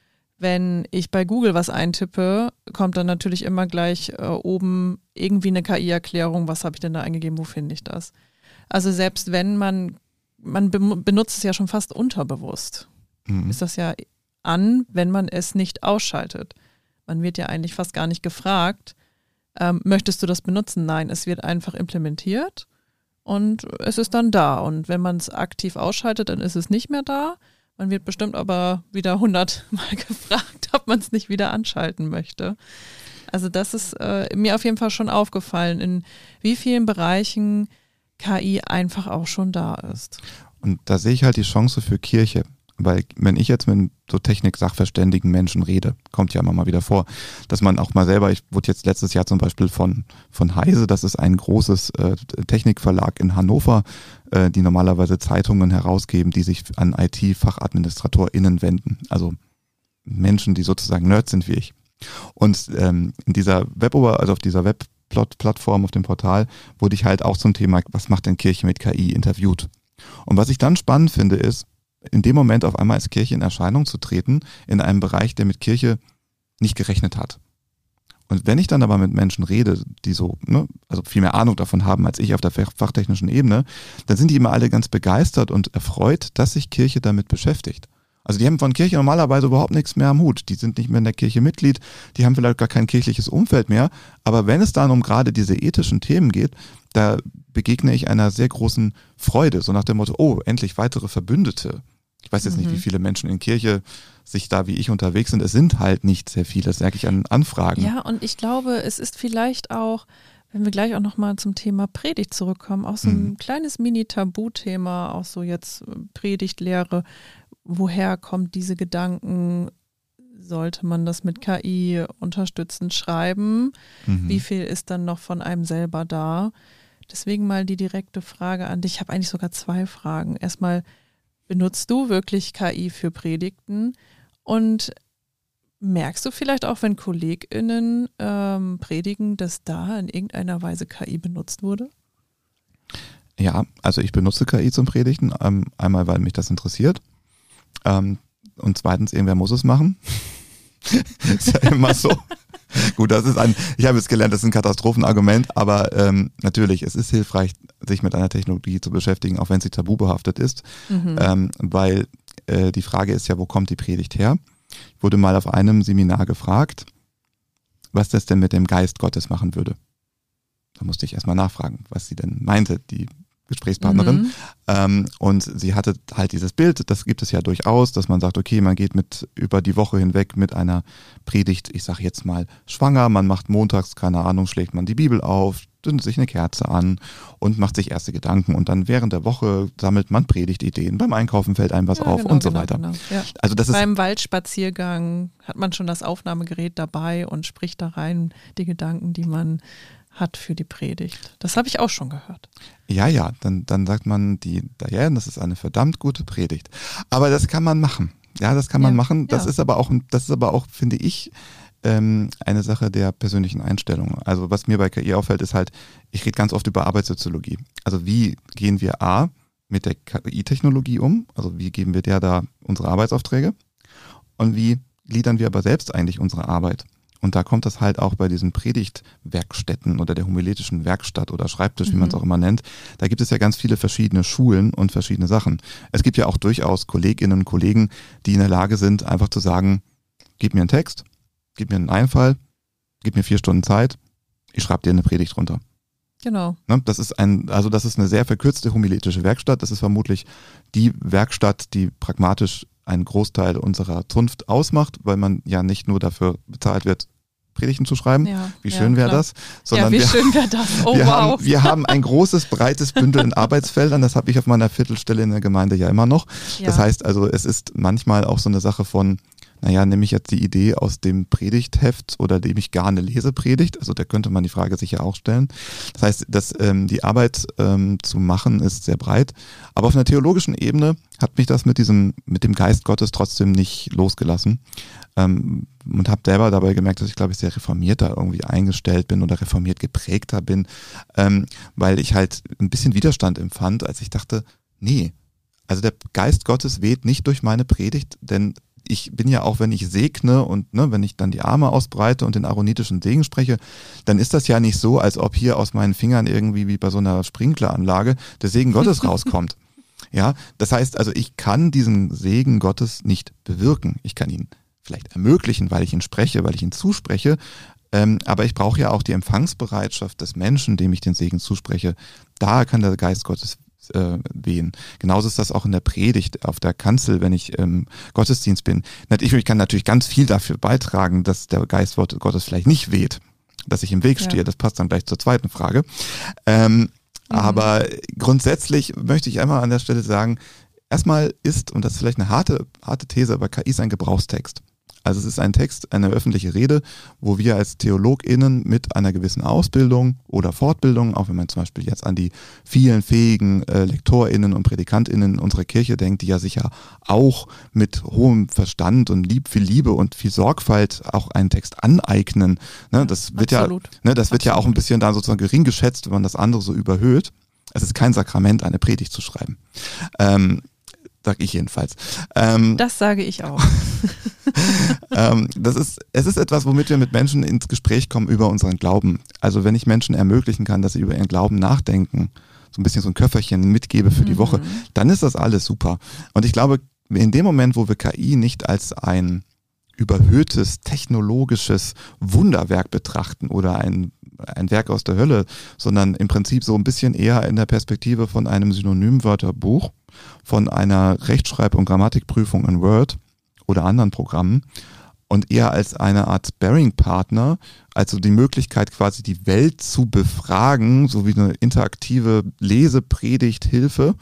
B: Wenn ich bei Google was eintippe, kommt dann natürlich immer gleich äh, oben irgendwie eine K I-Erklärung, was habe ich denn da eingegeben, wo finde ich das? Also selbst wenn man, man be- benutzt es ja schon fast unterbewusst, mhm. ist das ja an, wenn man es nicht ausschaltet. Man wird ja eigentlich fast gar nicht gefragt, ähm, möchtest du das benutzen? Nein, es wird einfach implementiert und es ist dann da. Und wenn man es aktiv ausschaltet, dann ist es nicht mehr da. Man wird bestimmt aber wieder hundertmal gefragt, ob man es nicht wieder anschalten möchte. Also das ist äh, mir auf jeden Fall schon aufgefallen, in wie vielen Bereichen K I einfach auch schon da ist.
C: Und da sehe ich halt die Chance für Kirche. Weil wenn ich jetzt mit so Technik-sachverständigen Menschen rede, kommt ja immer mal wieder vor, dass man auch mal selber, ich wurde jetzt letztes Jahr zum Beispiel von von Heise, das ist ein großes äh, Technikverlag in Hannover, äh, die normalerweise Zeitungen herausgeben, die sich an I T-FachadministratorInnen wenden. Also Menschen, die sozusagen Nerds sind wie ich. Und ähm, in dieser Web-Ober, also auf dieser Web-Plattform, auf dem Portal, wurde ich halt auch zum Thema, was macht denn Kirche mit K I, interviewt. Und was ich dann spannend finde, ist, in dem Moment auf einmal als Kirche in Erscheinung zu treten, in einem Bereich, der mit Kirche nicht gerechnet hat. Und wenn ich dann aber mit Menschen rede, die so, ne, also viel mehr Ahnung davon haben als ich auf der fachtechnischen Ebene, dann sind die immer alle ganz begeistert und erfreut, dass sich Kirche damit beschäftigt. Also die haben von Kirche normalerweise überhaupt nichts mehr am Hut. Die sind nicht mehr in der Kirche Mitglied, die haben vielleicht gar kein kirchliches Umfeld mehr. Aber wenn es dann um gerade diese ethischen Themen geht, da begegne ich einer sehr großen Freude, so nach dem Motto, oh, endlich weitere Verbündete. Ich weiß jetzt mhm. nicht, wie viele Menschen in Kirche sich da wie ich unterwegs sind. Es sind halt nicht sehr viele, das merke ich an Anfragen.
B: Ja, und ich glaube, es ist vielleicht auch, wenn wir gleich auch nochmal zum Thema Predigt zurückkommen, auch so ein mhm. kleines Mini-Tabuthema, auch so jetzt Predigtlehre. Woher kommt diese Gedanken? Sollte man das mit K I unterstützend schreiben? Mhm. Wie viel ist dann noch von einem selber da? Deswegen mal die direkte Frage an dich. Ich habe eigentlich sogar zwei Fragen. Erstmal, benutzt du wirklich K I für Predigten? Und merkst du vielleicht auch, wenn KollegInnen ähm, predigen, dass da in irgendeiner Weise K I benutzt wurde?
C: Ja, also ich benutze K I zum Predigten. Ähm, einmal, weil mich das interessiert. Ähm, und zweitens, irgendwer muss es machen. Ist ja immer so. Gut, das ist ein, ich habe jetzt gelernt, das ist ein Katastrophenargument, aber ähm, natürlich, es ist hilfreich, sich mit einer Technologie zu beschäftigen, auch wenn sie tabubehaftet ist, mhm. ähm, weil äh, die Frage ist ja, wo kommt die Predigt her? Ich wurde mal auf einem Seminar gefragt, was das denn mit dem Geist Gottes machen würde. Da musste ich erstmal nachfragen, was sie denn meinte, die Gesprächspartnerin. Mhm. Ähm, und sie hatte halt dieses Bild, das gibt es ja durchaus, dass man sagt, okay, man geht mit über die Woche hinweg mit einer Predigt, ich sage jetzt mal schwanger, man macht montags, keine Ahnung, schlägt man die Bibel auf, zündet sich eine Kerze an und macht sich erste Gedanken und dann während der Woche sammelt man Predigtideen, beim Einkaufen fällt einem was ja, auf genau, und so genau, weiter. Genau.
B: Ja.
C: Also das
B: Beim
C: ist,
B: Waldspaziergang hat man schon das Aufnahmegerät dabei und spricht da rein die Gedanken, die man hat für die Predigt. Das habe ich auch schon gehört.
C: Ja, ja, dann, dann sagt man die, ja, das ist eine verdammt gute Predigt. Aber das kann man machen. Ja, das kann man ja, machen. Das ja. ist aber auch, das ist aber auch, finde ich, ähm, eine Sache der persönlichen Einstellung. Also was mir bei K I auffällt, ist halt, ich rede ganz oft über Arbeitssoziologie. Also wie gehen wir A mit der K I-Technologie um? Also wie geben wir der da unsere Arbeitsaufträge? Und wie gliedern wir aber selbst eigentlich unsere Arbeit? Und da kommt das halt auch bei diesen Predigtwerkstätten oder der homiletischen Werkstatt oder Schreibtisch, wie mhm. man es auch immer nennt. Da gibt es ja ganz viele verschiedene Schulen und verschiedene Sachen. Es gibt ja auch durchaus Kolleginnen und Kollegen, die in der Lage sind, einfach zu sagen, gib mir einen Text, gib mir einen Einfall, gib mir vier Stunden Zeit, ich schreibe dir eine Predigt runter.
B: Genau.
C: Ne? Das ist ein, also das ist eine sehr verkürzte homiletische Werkstatt. Das ist vermutlich die Werkstatt, die pragmatisch einen Großteil unserer Zunft ausmacht, weil man ja nicht nur dafür bezahlt wird, Predigten zu schreiben.
B: Ja,
C: wie
B: ja,
C: schön wäre
B: klar.
C: das? Sondern
B: ja, wie
C: wir,
B: schön wäre das? Oh,
C: wir,
B: wow.
C: haben, wir haben ein großes, breites Bündel in Arbeitsfeldern. Das habe ich auf meiner Viertelstelle in der Gemeinde ja immer noch.
B: Ja.
C: Das heißt also, es ist manchmal auch so eine Sache von, naja, nehme ich jetzt die Idee aus dem Predigtheft oder nehme ich gar eine Lesepredigt? Also da könnte man die Frage sicher auch stellen. Das heißt, dass ähm, die Arbeit ähm, zu machen ist sehr breit. Aber auf einer theologischen Ebene hat mich das mit diesem, mit dem Geist Gottes trotzdem nicht losgelassen. Ähm, und habe selber dabei gemerkt, dass ich, glaube ich, sehr reformierter irgendwie eingestellt bin oder reformiert geprägter bin, ähm, weil ich halt ein bisschen Widerstand empfand, als ich dachte, nee, also der Geist Gottes weht nicht durch meine Predigt, denn ich bin ja auch, wenn ich segne und ne, wenn ich dann die Arme ausbreite und den aaronitischen Segen spreche, dann ist das ja nicht so, als ob hier aus meinen Fingern irgendwie wie bei so einer Sprinkleranlage der Segen Gottes rauskommt. Ja, das heißt also, ich kann diesen Segen Gottes nicht bewirken. Ich kann ihn vielleicht ermöglichen, weil ich ihn spreche, weil ich ihn zuspreche, ähm, aber ich brauche ja auch die Empfangsbereitschaft des Menschen, dem ich den Segen zuspreche. Da kann der Geist Gottes äh, wehen. Genauso ist das auch in der Predigt auf der Kanzel, wenn ich im Gottesdienst bin. Ich, ich kann natürlich ganz viel dafür beitragen, dass der Geist Gottes vielleicht nicht weht, dass ich im Weg stehe. Ja. Das passt dann gleich zur zweiten Frage. Ähm, mhm. Aber grundsätzlich möchte ich einmal an der Stelle sagen, erstmal ist, und das ist vielleicht eine harte, harte These, aber K I ist ein Gebrauchstext. Also es ist ein Text, eine öffentliche Rede, wo wir als TheologInnen mit einer gewissen Ausbildung oder Fortbildung, auch wenn man zum Beispiel jetzt an die vielen fähigen äh, LektorInnen und PredikantInnen unserer Kirche denkt, die ja sicher auch mit hohem Verstand und lieb, viel Liebe und viel Sorgfalt auch einen Text aneignen. Ne, das wird
B: Absolut.
C: ja, ne, das wird
B: Absolut.
C: ja auch ein bisschen da sozusagen gering geschätzt, wenn man das andere so überhöht. Es ist kein Sakrament, eine Predigt zu schreiben. Ähm, Sag ich jedenfalls. Ähm,
B: das sage ich auch.
C: ähm, das ist, es ist etwas, womit wir mit Menschen ins Gespräch kommen über unseren Glauben. Also wenn ich Menschen ermöglichen kann, dass sie über ihren Glauben nachdenken, so ein bisschen so ein Köfferchen mitgebe für die
B: mhm.
C: Woche, dann ist das alles super. Und ich glaube, in dem Moment, wo wir K I nicht als ein überhöhtes, technologisches Wunderwerk betrachten oder ein, ein Werk aus der Hölle, sondern im Prinzip so ein bisschen eher in der Perspektive von einem Synonymwörterbuch, von einer Rechtschreib- und Grammatikprüfung in Word oder anderen Programmen und eher als eine Art Sparring-Partner, also die Möglichkeit quasi die Welt zu befragen, so wie eine interaktive Lesepredigt-Hilfe,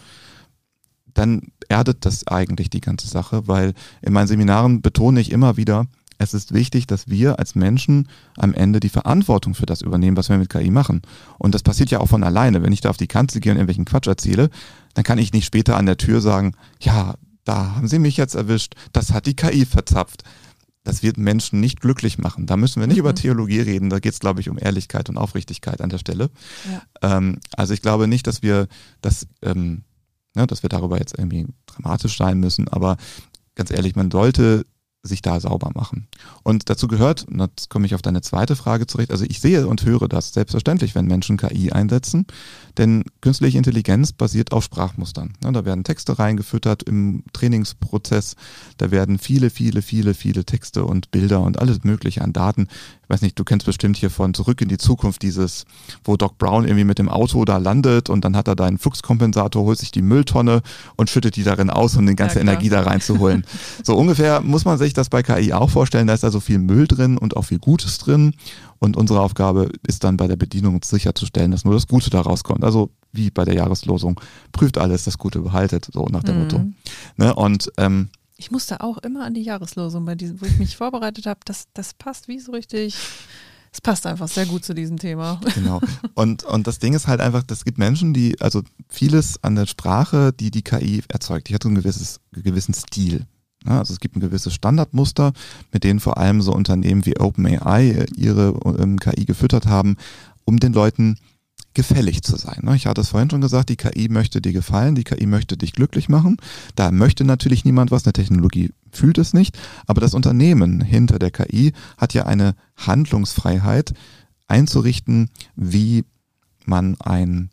C: dann erdet das eigentlich die ganze Sache, weil in meinen Seminaren betone ich immer wieder, es ist wichtig, dass wir als Menschen am Ende die Verantwortung für das übernehmen, was wir mit K I machen. Und das passiert ja auch von alleine. Wenn ich da auf die Kanzel gehe und irgendwelchen Quatsch erzähle, dann kann ich nicht später an der Tür sagen, ja, da haben Sie mich jetzt erwischt, das hat die K I verzapft. Das wird Menschen nicht glücklich machen. Da müssen wir nicht mhm. über Theologie reden, da geht es, glaube ich, um Ehrlichkeit und Aufrichtigkeit an der Stelle. Ja. Ähm, also ich glaube nicht, dass wir das, ähm, ne, dass wir darüber jetzt irgendwie dramatisch sein müssen, aber ganz ehrlich, man sollte sich da sauber machen. Und dazu gehört, und jetzt komme ich auf deine zweite Frage zurecht, also ich sehe und höre das selbstverständlich, wenn Menschen K I einsetzen, denn künstliche Intelligenz basiert auf Sprachmustern. Ja, da werden Texte reingefüttert im Trainingsprozess, da werden viele, viele, viele, viele Texte und Bilder und alles mögliche an Daten. Ich weiß nicht, du kennst bestimmt hier von Zurück in die Zukunft dieses, wo Doc Brown irgendwie mit dem Auto da landet und dann hat er da einen Fluxkompensator, holt sich die Mülltonne und schüttet die darin aus, um die ganze ja, Energie da reinzuholen. So ungefähr muss man sich das bei K I auch vorstellen, da ist also viel Müll drin und auch viel Gutes drin und unsere Aufgabe ist dann bei der Bedienung sicherzustellen, dass nur das Gute da rauskommt. Also wie bei der Jahreslosung, prüft alles, das Gute behaltet, so nach dem mhm. Motto. Ne? Und ähm,
B: ich musste auch immer an die Jahreslosung, bei diesem, wo ich mich vorbereitet habe, das, das passt wie so richtig, es passt einfach sehr gut zu diesem Thema.
C: Genau. Und, und das Ding ist halt einfach, es gibt Menschen, die, also vieles an der Sprache, die die K I erzeugt, die hat so ein gewisses, einen gewissen Stil. Ja, also es gibt ein gewisses Standardmuster, mit denen vor allem so Unternehmen wie OpenAI ihre ähm, K I gefüttert haben, um den Leuten gefällig zu sein. Ich hatte es vorhin schon gesagt, die K I möchte dir gefallen, die K I möchte dich glücklich machen. Da möchte natürlich niemand was, eine Technologie fühlt es nicht, aber das Unternehmen hinter der K I hat ja eine Handlungsfreiheit einzurichten, wie man ein,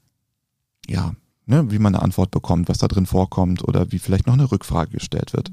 C: ja, ne, wie man eine Antwort bekommt, was da drin vorkommt oder wie vielleicht noch eine Rückfrage gestellt wird.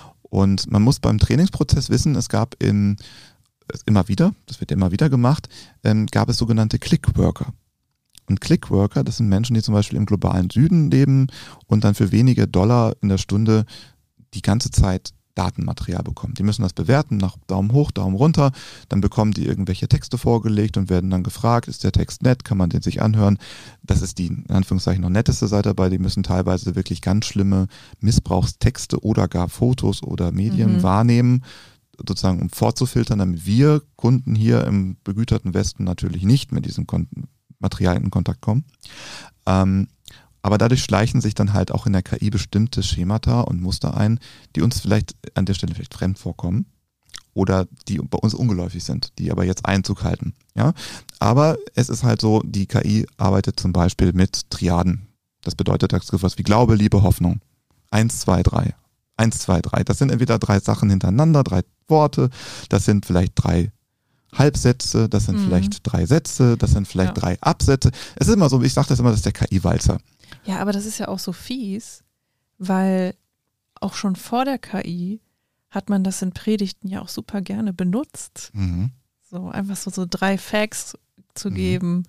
C: Und man muss beim Trainingsprozess wissen, es gab in, immer wieder, das wird immer wieder gemacht, ähm, gab es sogenannte Clickworker. Und Clickworker, das sind Menschen, die zum Beispiel im globalen Süden leben und dann für wenige Dollar in der Stunde die ganze Zeit Datenmaterial bekommen. Die müssen das bewerten nach Daumen hoch, Daumen runter, dann bekommen die irgendwelche Texte vorgelegt und werden dann gefragt, ist der Text nett, kann man den sich anhören? Das ist die, in Anführungszeichen, noch netteste Seite dabei, die müssen teilweise wirklich ganz schlimme Missbrauchstexte oder gar Fotos oder Medien mhm. wahrnehmen, sozusagen um vorzufiltern, damit wir Kunden hier im begüterten Westen natürlich nicht mit diesem Kon- Material in Kontakt kommen. Ähm, Aber dadurch schleichen sich dann halt auch in der K I bestimmte Schemata und Muster ein, die uns vielleicht an der Stelle vielleicht fremd vorkommen oder die bei uns ungeläufig sind, die aber jetzt Einzug halten. Ja? Aber es ist halt so, die K I arbeitet zum Beispiel mit Triaden. Das bedeutet etwas wie Glaube, Liebe, Hoffnung. Eins, zwei, drei. Eins, zwei, drei. Das sind entweder drei Sachen hintereinander, drei Worte, das sind vielleicht drei Halbsätze, das sind mhm. vielleicht drei Sätze, das sind vielleicht ja. drei Absätze. Es ist immer so, ich sage das immer, das ist der K I-Walzer.
B: Ja, aber das ist ja auch so fies, weil auch schon vor der K I hat man das in Predigten ja auch super gerne benutzt. Mhm. So einfach so, so drei Facts zu mhm. geben.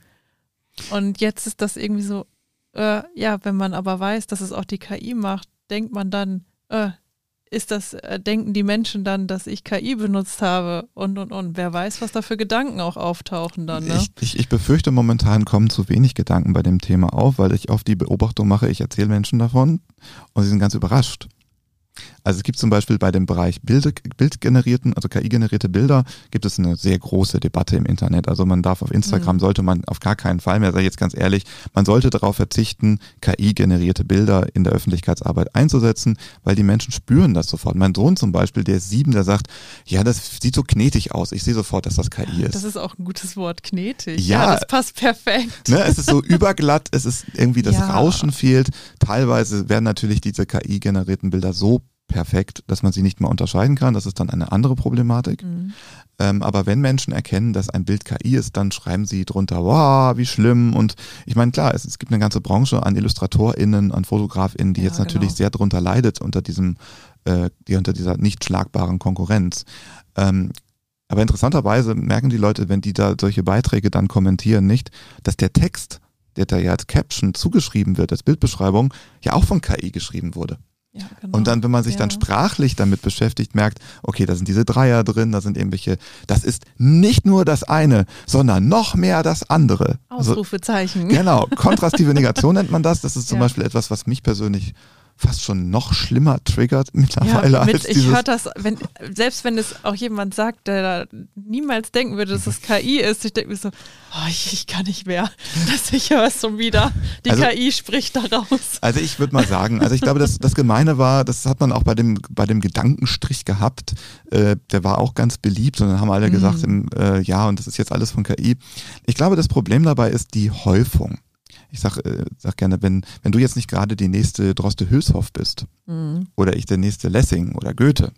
B: Und jetzt ist das irgendwie so, äh, ja, wenn man aber weiß, dass es auch die K I macht, denkt man dann, äh, ist das, äh, denken die Menschen dann, dass ich K I benutzt habe und, und, und. Wer weiß, was da für Gedanken auch auftauchen dann, ne?
C: Ich, ich, ich befürchte, momentan kommen zu wenig Gedanken bei dem Thema auf, weil ich oft die Beobachtung mache, ich erzähle Menschen davon und sie sind ganz überrascht. Also es gibt zum Beispiel bei dem Bereich Bild, bildgenerierten, also K I-generierte Bilder, gibt es eine sehr große Debatte im Internet. Also man darf auf Instagram, mhm. sollte man auf gar keinen Fall mehr, sage ich jetzt ganz ehrlich, man sollte darauf verzichten, K I-generierte Bilder in der Öffentlichkeitsarbeit einzusetzen, weil die Menschen spüren das sofort. Mein Sohn zum Beispiel, der ist sieben, der sagt, ja, das sieht so knetig aus. Ich sehe sofort, dass das K I ist.
B: Das ist auch ein gutes Wort, knetig.
C: Ja,
B: ja das passt perfekt.
C: Ne, es ist so überglatt, es ist irgendwie das ja. Rauschen fehlt. Teilweise werden natürlich diese K I-generierten Bilder so perfekt, dass man sie nicht mehr unterscheiden kann. Das ist dann eine andere Problematik. Mhm. Ähm, aber wenn Menschen erkennen, dass ein Bild K I ist, dann schreiben sie drunter, wow, wie schlimm. Und ich meine, klar, es, es gibt eine ganze Branche an IllustratorInnen, an FotografInnen, die ja, jetzt natürlich genau. sehr drunter leidet unter diesem, äh, die unter dieser nicht schlagbaren Konkurrenz. Ähm, aber interessanterweise merken die Leute, wenn die da solche Beiträge dann kommentieren, nicht, dass der Text, der da ja als Caption zugeschrieben wird, als Bildbeschreibung, ja auch von K I geschrieben wurde. Ja, genau. Und dann, wenn man sich ja. dann sprachlich damit beschäftigt, merkt, okay, da sind diese Dreier drin, da sind irgendwelche, das ist nicht nur das eine, sondern noch mehr das andere.
B: Ausrufezeichen.
C: Also, genau, kontrastive Negation nennt man das. Das ist zum ja. Beispiel etwas, was mich persönlich fast schon noch schlimmer triggert mittlerweile
B: ja, mit,
C: als
B: ich
C: dieses.
B: Ich höre das, wenn, selbst wenn es auch jemand sagt, der da niemals denken würde, dass es K I ist, ich denke mir so, oh, ich, ich kann nicht mehr, dass ich höre es schon wieder, die also, K I spricht da raus.
C: Also ich würde mal sagen, also ich glaube, das, das Gemeine war, das hat man auch bei dem, bei dem Gedankenstrich gehabt, äh, der war auch ganz beliebt und dann haben alle gesagt, mm. im, äh, ja, und das ist jetzt alles von K I. Ich glaube, das Problem dabei ist die Häufung. Ich sag, äh, sag gerne, wenn, wenn du jetzt nicht gerade die nächste Droste Hülshoff bist mhm. oder ich der nächste Lessing oder Goethe,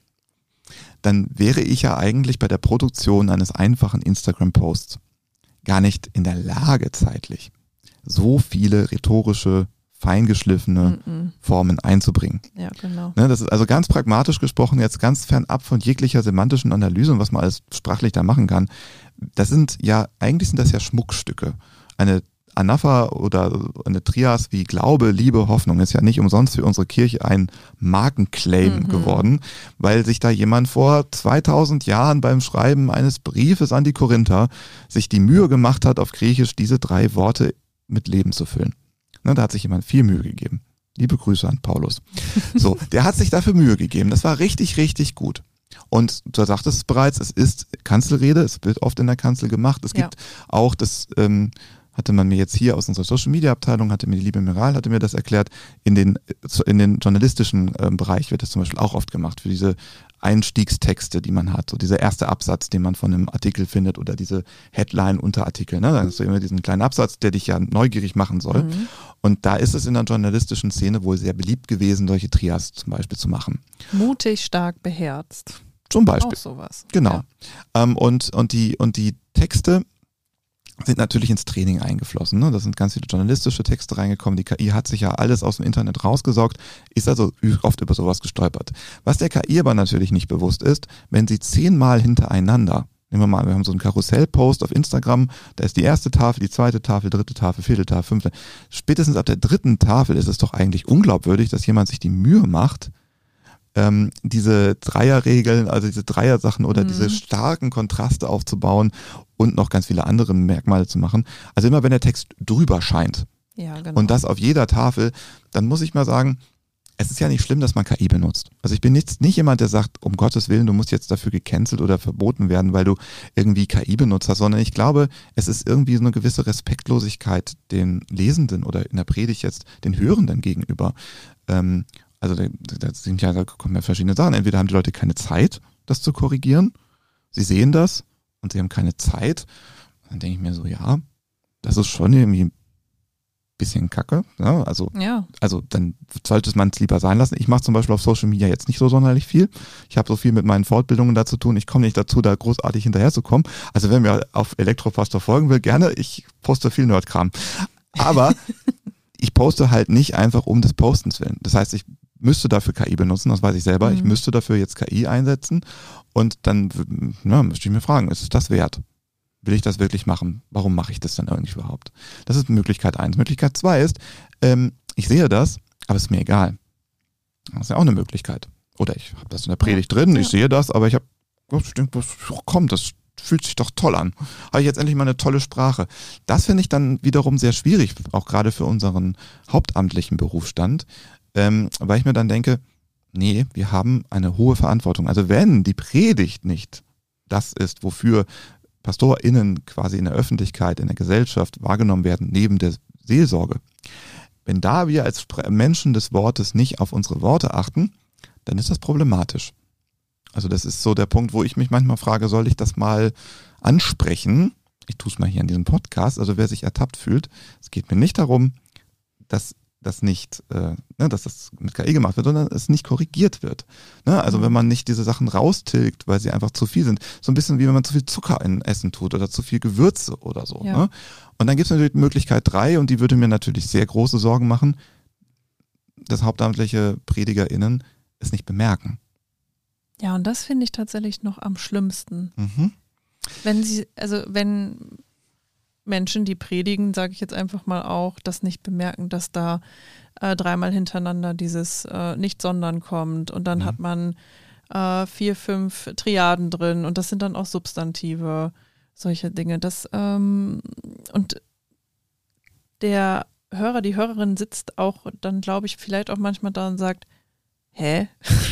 C: dann wäre ich ja eigentlich bei der Produktion eines einfachen Instagram-Posts gar nicht in der Lage zeitlich, so viele rhetorische, feingeschliffene mhm. Formen einzubringen.
B: Ja, genau.
C: Ne, das ist also ganz pragmatisch gesprochen, jetzt ganz fernab von jeglicher semantischen Analyse und was man alles sprachlich da machen kann. Das sind ja, eigentlich sind das ja Schmuckstücke. Eine Anapha oder eine Trias wie Glaube, Liebe, Hoffnung ist ja nicht umsonst für unsere Kirche ein Markenclaim mhm. geworden, weil sich da jemand vor zweitausend Jahren beim Schreiben eines Briefes an die Korinther sich die Mühe gemacht hat, auf Griechisch diese drei Worte mit Leben zu füllen. Ne, da hat sich jemand viel Mühe gegeben. Liebe Grüße an Paulus. So, der hat sich dafür Mühe gegeben. Das war richtig, richtig gut. Und du sagtest es bereits, es ist Kanzelrede, es wird oft in der Kanzel gemacht. Es gibt ja. auch das, ähm, hatte man mir jetzt hier aus unserer Social Media Abteilung, hatte mir die liebe Miral, hatte mir das erklärt, in den, in den journalistischen äh, Bereich wird das zum Beispiel auch oft gemacht, für diese Einstiegstexte, die man hat, so dieser erste Absatz, den man von einem Artikel findet oder diese Headline-Unterartikel, ne? Da hast du immer diesen kleinen Absatz, der dich ja neugierig machen soll. Mhm. Und da ist es in der journalistischen Szene wohl sehr beliebt gewesen, solche Trias zum Beispiel zu machen.
B: Mutig, stark, beherzt.
C: Zum Beispiel.
B: Auch sowas.
C: Genau.
B: Ja.
C: Ähm, und, und, die, und die Texte sind natürlich ins Training eingeflossen. Ne? Da sind ganz viele journalistische Texte reingekommen. Die K I hat sich ja alles aus dem Internet rausgesaugt, ist also oft über sowas gestolpert. Was der K I aber natürlich nicht bewusst ist, wenn sie zehnmal hintereinander Nehmen wir mal, wir haben so einen Karussell-Post auf Instagram, da ist die erste Tafel, die zweite Tafel, dritte Tafel, vierte Tafel, fünfte. Spätestens ab der dritten Tafel ist es doch eigentlich unglaubwürdig, dass jemand sich die Mühe macht, ähm, diese Dreierregeln, also diese Dreiersachen oder mhm. diese starken Kontraste aufzubauen und noch ganz viele andere Merkmale zu machen. Also immer wenn der Text drüber scheint
B: ja, genau.
C: und das auf jeder Tafel, dann muss ich mal sagen, es ist ja nicht schlimm, dass man K I benutzt. Also ich bin nicht, nicht jemand, der sagt, um Gottes Willen, du musst jetzt dafür gecancelt oder verboten werden, weil du irgendwie K I benutzt hast, sondern ich glaube, es ist irgendwie so eine gewisse Respektlosigkeit den Lesenden oder in der Predigt jetzt den Hörenden gegenüber. Ähm, also da, da sind ja, da kommen ja verschiedene Sachen. Entweder haben die Leute keine Zeit, das zu korrigieren, sie sehen das und sie haben keine Zeit. Dann denke ich mir so, ja, das ist schon irgendwie ein bisschen kacke. Ja, also,
B: ja.
C: also dann sollte man es lieber sein lassen. Ich mache zum Beispiel auf Social Media jetzt nicht so sonderlich viel. Ich habe so viel mit meinen Fortbildungen da zu tun. Ich komme nicht dazu, da großartig hinterherzukommen. Also wenn mir auf Elektropastor folgen will, gerne. Ich poste viel Nerdkram. Aber ich poste halt nicht einfach um des Postens willen. Das heißt, ich müsste dafür K I benutzen, das weiß ich selber. Mhm. Ich müsste dafür jetzt K I einsetzen und dann na, müsste ich mir fragen, ist es das wert? Will ich das wirklich machen? Warum mache ich das dann eigentlich überhaupt? Das ist Möglichkeit eins. Möglichkeit zwei ist, ähm, ich sehe das, aber es ist mir egal. Das ist ja auch eine Möglichkeit. Oder ich habe das in der Predigt drin, ich sehe das, aber ich habe, ich denke, komm, das fühlt sich doch toll an. Habe ich jetzt endlich mal eine tolle Sprache. Das finde ich dann wiederum sehr schwierig, auch gerade für unseren hauptamtlichen Berufsstand, ähm, weil ich mir dann denke, nee, wir haben eine hohe Verantwortung. Also wenn die Predigt nicht das ist, wofür PastorInnen quasi in der Öffentlichkeit, in der Gesellschaft wahrgenommen werden, neben der Seelsorge. Wenn da wir als Menschen des Wortes nicht auf unsere Worte achten, dann ist das problematisch. Also das ist so der Punkt, wo ich mich manchmal frage, soll ich das mal ansprechen? Ich tue es mal hier in diesem Podcast. Also wer sich ertappt fühlt, es geht mir nicht darum, dass das nicht, äh, ne, dass das mit K I gemacht wird, sondern es nicht korrigiert wird. Ne? Also mhm. wenn man nicht diese Sachen raustilgt, weil sie einfach zu viel sind. So ein bisschen wie wenn man zu viel Zucker in Essen tut oder zu viel Gewürze oder so.
B: Ja.
C: Ne? Und dann gibt es natürlich Möglichkeit drei und die würde mir natürlich sehr große Sorgen machen, dass hauptamtliche PredigerInnen es nicht bemerken.
B: Ja, und das finde ich tatsächlich noch am schlimmsten.
C: Mhm.
B: Wenn sie, also wenn Menschen, die predigen, sage ich jetzt einfach mal auch, das nicht bemerken, dass da äh, dreimal hintereinander dieses äh, Nicht-Sondern kommt und dann
C: mhm.
B: hat man äh, vier, fünf Triaden drin und das sind dann auch Substantive, solche Dinge. Das, ähm, und der Hörer, die Hörerin sitzt auch dann, glaube ich, vielleicht auch manchmal da und sagt, hä?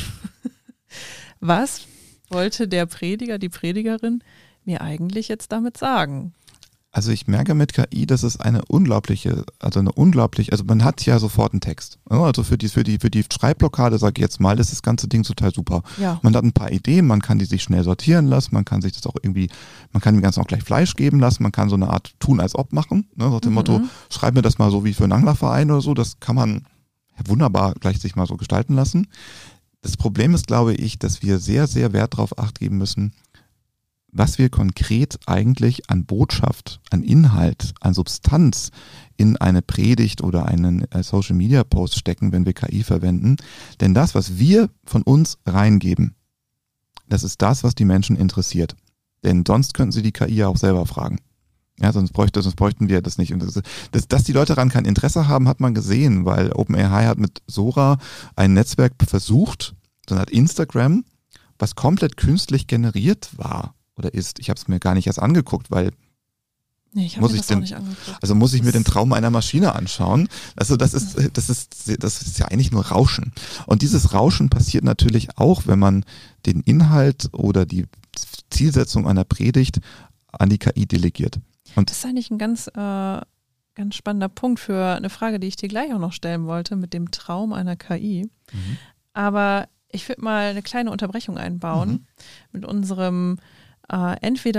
B: Was wollte der Prediger, die Predigerin mir eigentlich jetzt damit sagen?
C: Also ich merke mit K I, dass es eine unglaubliche, also eine unglaublich, also man hat ja sofort einen Text. Also für die, für die, für die Schreibblockade, sage ich jetzt mal, ist das ganze Ding total super.
B: Ja.
C: Man hat ein paar Ideen, man kann die sich schnell sortieren lassen, man kann sich das auch irgendwie, man kann dem Ganzen auch gleich Fleisch geben lassen, man kann so eine Art tun als ob machen, ne, nach dem mhm. Motto, schreib mir das mal so wie für einen Anglerverein oder so, das kann man wunderbar gleich sich mal so gestalten lassen. Das Problem ist, glaube ich, dass wir sehr, sehr Wert darauf Acht geben müssen, was wir konkret eigentlich an Botschaft, an Inhalt, an Substanz in eine Predigt oder einen Social-Media-Post stecken, wenn wir K I verwenden. Denn das, was wir von uns reingeben, das ist das, was die Menschen interessiert. Denn sonst könnten sie die K I ja auch selber fragen. Ja, sonst, bräuchte, sonst bräuchten wir das nicht. Und das, das, dass die Leute daran kein Interesse haben, hat man gesehen, weil OpenAI hat mit Sora ein Netzwerk versucht, so eine Art Instagram, was komplett künstlich generiert war. Oder ist. Ich habe es mir gar nicht erst angeguckt, weil
B: nee, ich
C: muss
B: mir
C: ich
B: das
C: den,
B: auch nicht angeguckt.
C: Also muss ich mir den Traum einer Maschine anschauen. Also das ist, das ist, das ist ja eigentlich nur Rauschen. Und dieses Rauschen passiert natürlich auch, wenn man den Inhalt oder die Zielsetzung einer Predigt an die K I delegiert. Und
B: das ist eigentlich ein ganz, äh, ganz spannender Punkt für eine Frage, die ich dir gleich auch noch stellen wollte, mit dem Traum einer K I. Mhm. Aber ich würde mal eine kleine Unterbrechung einbauen mhm. mit unserem Äh,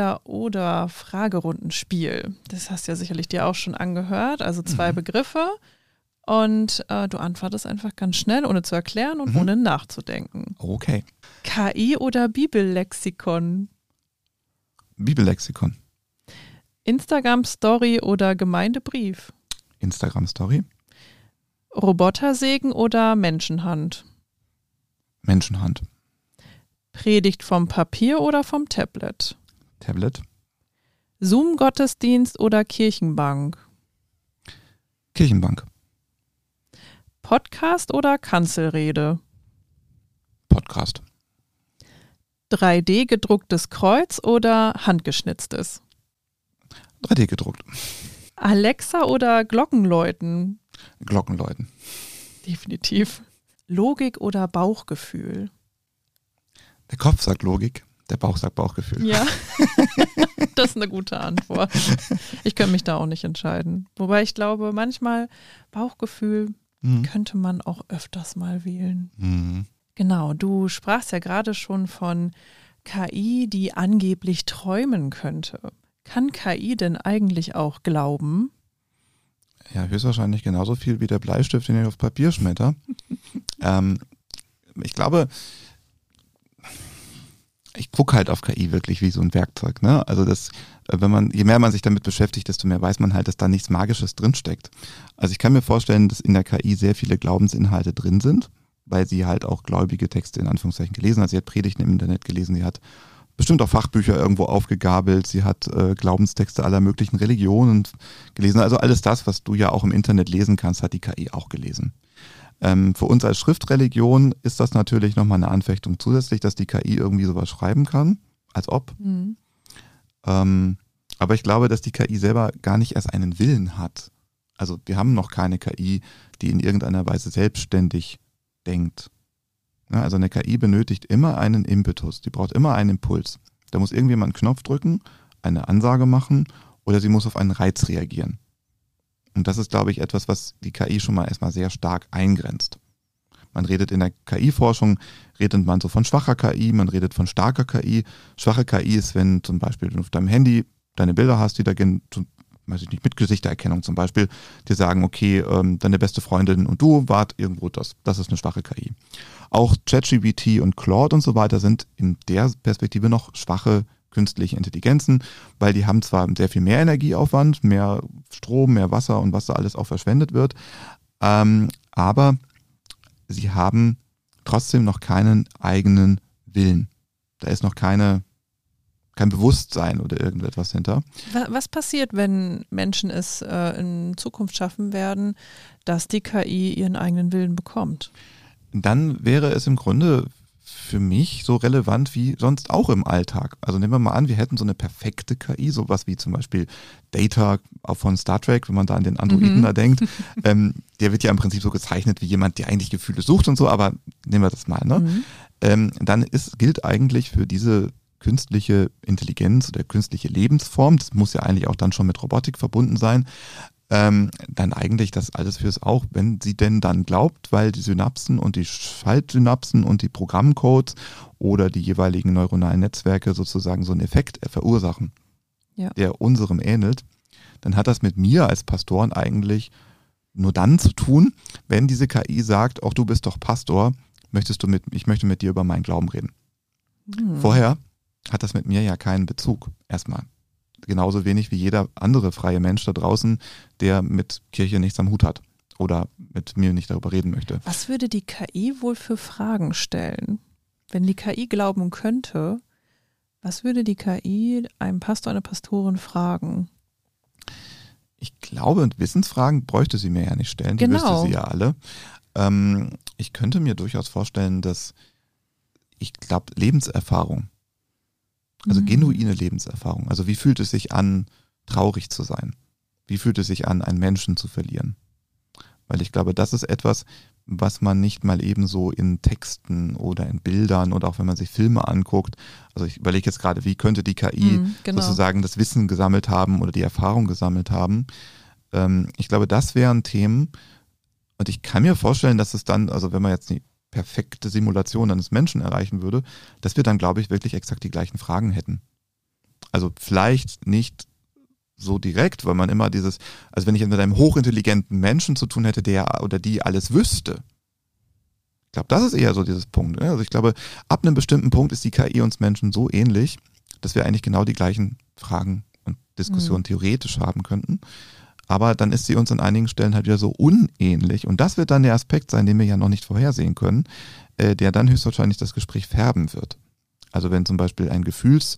B: Entweder-oder-Fragerundenspiel. Das hast du ja sicherlich dir auch schon angehört. Also zwei mhm. Begriffe und äh, du antwortest einfach ganz schnell, ohne zu erklären und mhm. ohne nachzudenken.
C: Okay.
B: K I oder Bibellexikon?
C: Bibellexikon.
B: Instagram-Story oder Gemeindebrief?
C: Instagram-Story.
B: Robotersägen oder Menschenhand?
C: Menschenhand.
B: Predigt vom Papier oder vom Tablet?
C: Tablet.
B: Zoom-Gottesdienst oder Kirchenbank?
C: Kirchenbank.
B: Podcast oder Kanzelrede?
C: Podcast.
B: drei D gedrucktes Kreuz oder handgeschnitztes?
C: drei D gedruckt.
B: Alexa oder Glockenläuten?
C: Glockenläuten.
B: Definitiv. Logik oder Bauchgefühl?
C: Der Kopf sagt Logik, der Bauch sagt Bauchgefühl.
B: Ja, das ist eine gute Antwort. Ich könnte mich da auch nicht entscheiden. Wobei ich glaube, manchmal Bauchgefühl mhm. könnte man auch öfters mal wählen.
C: Mhm.
B: Genau, du sprachst ja gerade schon von K I, die angeblich träumen könnte. Kann K I denn eigentlich auch glauben?
C: Ja, höchstwahrscheinlich genauso viel wie der Bleistift, den ich aufs Papier schmetter. ähm, ich glaube, ich gucke halt auf K I wirklich wie so ein Werkzeug. Ne? Also das, wenn man, je mehr man sich damit beschäftigt, desto mehr weiß man halt, dass da nichts Magisches drinsteckt. Also ich kann mir vorstellen, dass in der K I sehr viele Glaubensinhalte drin sind, weil sie halt auch gläubige Texte in Anführungszeichen gelesen hat. Sie hat Predigten im Internet gelesen, sie hat bestimmt auch Fachbücher irgendwo aufgegabelt, sie hat äh, Glaubenstexte aller möglichen Religionen gelesen. Also alles das, was du ja auch im Internet lesen kannst, hat die K I auch gelesen. Ähm, für uns als Schriftreligion ist das natürlich nochmal eine Anfechtung zusätzlich, dass die K I irgendwie sowas schreiben kann, als ob. Mhm. Ähm, aber ich glaube, dass die K I selber gar nicht erst einen Willen hat. Also wir haben noch keine K I, die in irgendeiner Weise selbstständig denkt. Ja, also eine K I benötigt immer einen Impetus, die braucht immer einen Impuls. Da muss irgendjemand einen Knopf drücken, eine Ansage machen oder sie muss auf einen Reiz reagieren. Und das ist, glaube ich, etwas, was die K I schon mal erstmal sehr stark eingrenzt. Man redet in der K I-Forschung, redet man so von schwacher K I, man redet von starker K I. Schwache K I ist, wenn zum Beispiel du auf deinem Handy deine Bilder hast, die da gehen, weiß ich nicht, mit Gesichtererkennung zum Beispiel, die sagen, okay, ähm, deine beste Freundin und du wart irgendwo das. Das ist eine schwache K I. Auch ChatGPT und Claude und so weiter sind in der Perspektive noch schwache künstliche Intelligenzen, weil die haben zwar sehr viel mehr Energieaufwand, mehr Strom, mehr Wasser und was da alles auch verschwendet wird, ähm, aber sie haben trotzdem noch keinen eigenen Willen. Da ist noch keine kein Bewusstsein oder irgendetwas hinter.
B: Was passiert, wenn Menschen es äh, in Zukunft schaffen werden, dass die K I ihren eigenen Willen bekommt?
C: Dann wäre es im Grunde für mich so relevant wie sonst auch im Alltag. Also nehmen wir mal an, wir hätten so eine perfekte K I, sowas wie zum Beispiel Data auch von Star Trek, wenn man da an den Androiden mhm. da denkt. Ähm, der wird ja im Prinzip so gezeichnet wie jemand, der eigentlich Gefühle sucht und so, aber nehmen wir das mal. Ne? Mhm. Ähm, dann ist, gilt eigentlich für diese künstliche Intelligenz oder künstliche Lebensform, das muss ja eigentlich auch dann schon mit Robotik verbunden sein, ähm, dann eigentlich das alles fürs auch, wenn sie denn dann glaubt, weil die Synapsen und die Schaltsynapsen und die Programmcodes oder die jeweiligen neuronalen Netzwerke sozusagen so einen Effekt verursachen, ja. der unserem ähnelt, dann hat das mit mir als Pastoren eigentlich nur dann zu tun, wenn diese K I sagt, auch du bist doch Pastor, möchtest du mit, ich möchte mit dir über meinen Glauben reden. Hm. Vorher hat das mit mir ja keinen Bezug, erstmal. Genauso wenig wie jeder andere freie Mensch da draußen, der mit Kirche nichts am Hut hat oder mit mir nicht darüber reden möchte.
B: Was würde die K I wohl für Fragen stellen? Wenn die K I glauben könnte, was würde die K I einem Pastor, einer Pastorin fragen?
C: Ich glaube, Wissensfragen bräuchte sie mir ja nicht stellen, die
B: genau.
C: wüsste sie ja alle. Ähm, ich könnte mir durchaus vorstellen, dass ich glaube, Lebenserfahrung, also mhm. genuine Lebenserfahrung. Also wie fühlt es sich an, traurig zu sein? Wie fühlt es sich an, einen Menschen zu verlieren? Weil ich glaube, das ist etwas, was man nicht mal eben so in Texten oder in Bildern oder auch wenn man sich Filme anguckt. Also ich überlege jetzt gerade, wie könnte die K I mhm, genau. sozusagen das Wissen gesammelt haben oder die Erfahrung gesammelt haben. Ähm, ich glaube, das wären Themen und ich kann mir vorstellen, dass es dann, also wenn man jetzt die perfekte Simulation eines Menschen erreichen würde, dass wir dann, glaube ich, wirklich exakt die gleichen Fragen hätten. Also vielleicht nicht so direkt, weil man immer dieses, also wenn ich mit einem hochintelligenten Menschen zu tun hätte, der oder die alles wüsste. Ich glaube, das ist eher so dieses Punkt. Also ich glaube, ab einem bestimmten Punkt ist die K I uns Menschen so ähnlich, dass wir eigentlich genau die gleichen Fragen und Diskussionen mhm. theoretisch haben könnten. Aber dann ist sie uns an einigen Stellen halt wieder so unähnlich. Und das wird dann der Aspekt sein, den wir ja noch nicht vorhersehen können, äh, der dann höchstwahrscheinlich das Gespräch färben wird. Also wenn zum Beispiel ein Gefühls,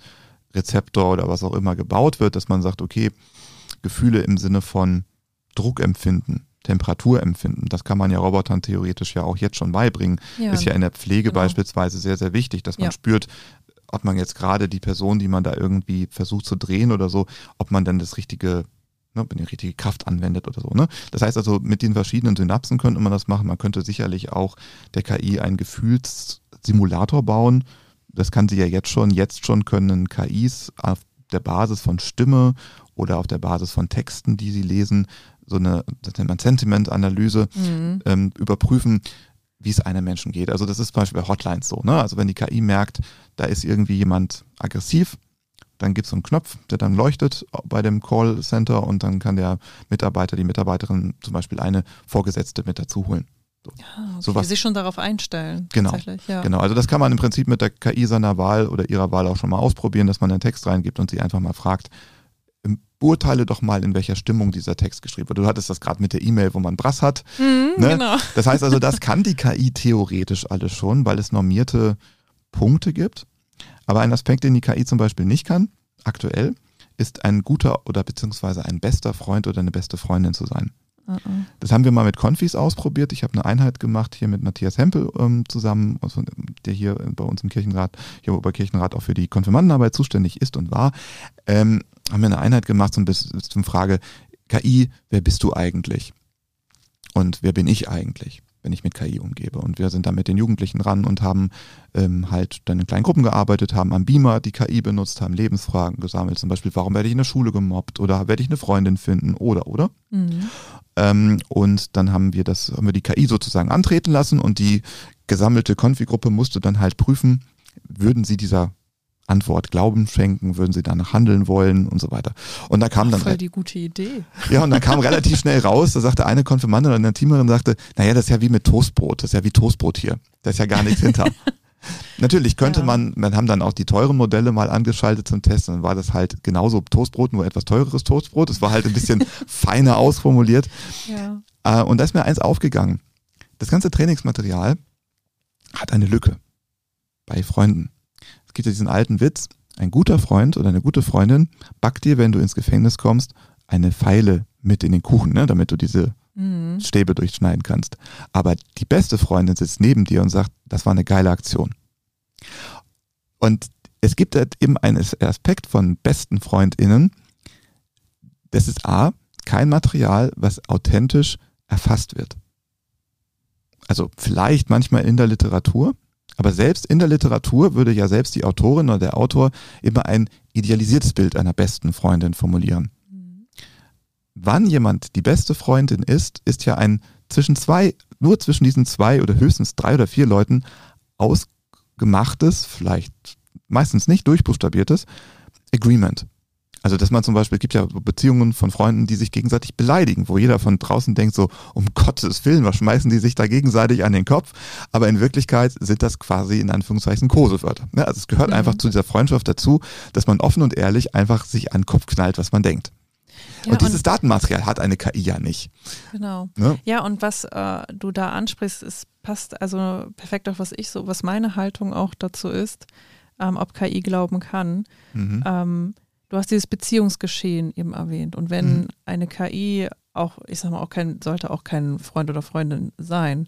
C: Rezeptor oder was auch immer gebaut wird, dass man sagt, okay, Gefühle im Sinne von Druckempfinden, Temperaturempfinden, das kann man ja Robotern theoretisch ja auch jetzt schon beibringen.
B: Ja,
C: ist ja in der Pflege
B: genau.
C: beispielsweise sehr, sehr wichtig, dass man
B: Ja.
C: spürt, ob man jetzt gerade die Person, die man da irgendwie versucht zu drehen oder so, ob man dann das richtige, ne, die richtige Kraft anwendet oder so. Ne? Das heißt also, mit den verschiedenen Synapsen könnte man das machen. Man könnte sicherlich auch der K I einen Gefühlssimulator bauen. Das kann sie ja jetzt schon. Jetzt schon können K Is auf der Basis von Stimme oder auf der Basis von Texten, die sie lesen, so eine, das nennt man Sentiment-Analyse,
B: Mhm.
C: ähm, überprüfen, wie es einem Menschen geht. Also das ist zum Beispiel bei Hotlines so. Ne? Also wenn die K I merkt, da ist irgendwie jemand aggressiv, dann gibt es so einen Knopf, der dann leuchtet bei dem Callcenter und dann kann der Mitarbeiter, die Mitarbeiterin zum Beispiel eine Vorgesetzte mit dazu holen. So.
B: Ah, okay.
C: Sowas.
B: Sich schon darauf einstellen.
C: Genau,
B: Tatsächlich, ja.
C: Genau, also das kann man im Prinzip mit der K I seiner Wahl oder ihrer Wahl auch schon mal ausprobieren, dass man einen Text reingibt und sie einfach mal fragt, ähm, beurteile doch mal, in welcher Stimmung dieser Text geschrieben wird. Du hattest das gerade mit der E-Mail, wo man Brass hat.
B: Mhm,
C: Ne?
B: Genau.
C: Das heißt also, das kann die K I theoretisch alles schon, weil es normierte Punkte gibt. Aber ein Aspekt, den die K I zum Beispiel nicht kann, aktuell, ist ein guter oder beziehungsweise ein bester Freund oder eine beste Freundin zu sein.
B: Uh-uh.
C: Das haben wir mal mit Konfis ausprobiert. Ich habe eine Einheit gemacht hier mit Matthias Hempel ähm, zusammen, also der hier bei uns im Kirchenrat, hier bei Kirchenrat auch für die Konfirmandenarbeit zuständig ist und war. Ähm, haben wir eine Einheit gemacht zum, zum Frage, K I, wer bist du eigentlich? Und wer bin ich eigentlich, wenn ich mit K I umgebe? Und wir sind dann mit den Jugendlichen ran und haben ähm, halt dann in kleinen Gruppen gearbeitet, haben am Beamer die K I benutzt, haben Lebensfragen gesammelt, zum Beispiel, warum werde ich in der Schule gemobbt oder werde ich eine Freundin finden oder, oder?
B: Mhm.
C: Ähm, und dann haben wir das, haben wir die K I sozusagen antreten lassen und die gesammelte Konfi-Gruppe musste dann halt prüfen, würden sie dieser Antwort Glauben schenken, würden sie danach handeln wollen und so weiter. Und da kam
B: Ach,
C: dann
B: voll die gute Idee.
C: ja, und dann kam relativ schnell raus, da sagte eine Konfirmandin oder eine Teamerin, sagte, naja, das ist ja wie mit Toastbrot, das ist ja wie Toastbrot hier, da ist ja gar nichts hinter. Natürlich könnte
B: Ja.
C: man, wir haben dann auch die teuren Modelle mal angeschaltet zum Testen, dann war das halt genauso Toastbrot, nur etwas teureres Toastbrot, es war halt ein bisschen feiner ausformuliert.
B: Ja.
C: Äh, und da ist mir eins aufgegangen, das ganze Trainingsmaterial hat eine Lücke bei Freunden. Es gibt ja diesen alten Witz, ein guter Freund oder eine gute Freundin backt dir, wenn du ins Gefängnis kommst, eine Feile mit in den Kuchen, ne, damit du diese
B: Mhm.
C: Stäbe durchschneiden kannst. Aber die beste Freundin sitzt neben dir und sagt, das war eine geile Aktion. Und es gibt halt eben einen Aspekt von besten FreundInnen, das ist A, kein Material, was authentisch erfasst wird. Also vielleicht manchmal in der Literatur, aber selbst in der Literatur würde ja selbst die Autorin oder der Autor immer ein idealisiertes Bild einer besten Freundin formulieren.
B: Mhm.
C: Wann jemand die beste Freundin ist, ist ja ein zwischen zwei, nur zwischen diesen zwei oder höchstens drei oder vier Leuten ausgemachtes, vielleicht meistens nicht durchbuchstabiertes Agreement. Also dass man zum Beispiel, es gibt ja Beziehungen von Freunden, die sich gegenseitig beleidigen, wo jeder von draußen denkt so, um Gottes Willen, was schmeißen die sich da gegenseitig an den Kopf? Aber in Wirklichkeit sind das quasi in Anführungszeichen Kosewörter. Ja, also es gehört
B: Mhm.
C: einfach zu dieser Freundschaft dazu, dass man offen und ehrlich einfach sich an den Kopf knallt, was man denkt.
B: Ja,
C: und dieses Datenmaterial hat eine K I ja nicht.
B: Genau.
C: Ne?
B: Ja, und was äh, du da ansprichst, es passt also perfekt auf was ich so, was meine Haltung auch dazu ist, ähm, ob K I glauben kann.
C: Mhm.
B: Ähm, du hast dieses Beziehungsgeschehen eben erwähnt. Und wenn
C: Mhm.
B: eine K I auch, ich sag mal, auch kein, sollte auch kein Freund oder Freundin sein,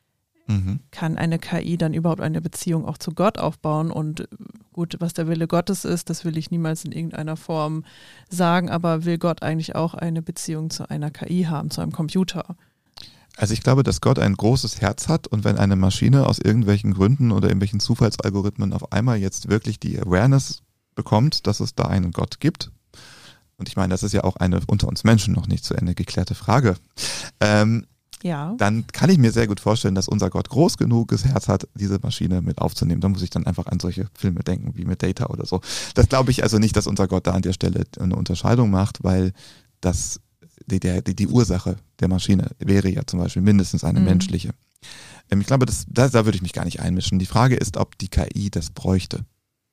C: Mhm.
B: kann eine K I dann überhaupt eine Beziehung auch zu Gott aufbauen? Und gut, was der Wille Gottes ist, das will ich niemals in irgendeiner Form sagen, aber will Gott eigentlich auch eine Beziehung zu einer K I haben, zu einem Computer?
C: Also ich glaube, dass Gott ein großes Herz hat und wenn eine Maschine aus irgendwelchen Gründen oder irgendwelchen Zufallsalgorithmen auf einmal jetzt wirklich die Awareness bekommt, dass es da einen Gott gibt, und ich meine, das ist ja auch eine unter uns Menschen noch nicht zu Ende geklärte Frage, ähm,
B: Ja.
C: dann kann ich mir sehr gut vorstellen, dass unser Gott groß genuges Herz hat, diese Maschine mit aufzunehmen. Da muss ich dann einfach an solche Filme denken, wie mit Data oder so. Das glaube ich also nicht, dass unser Gott da an der Stelle eine Unterscheidung macht, weil das die, der, die, die Ursache der Maschine wäre ja zum Beispiel mindestens eine
B: Mhm.
C: menschliche. Ähm, ich glaube, das, da, da würde ich mich gar nicht einmischen. Die Frage ist, ob die K I das bräuchte.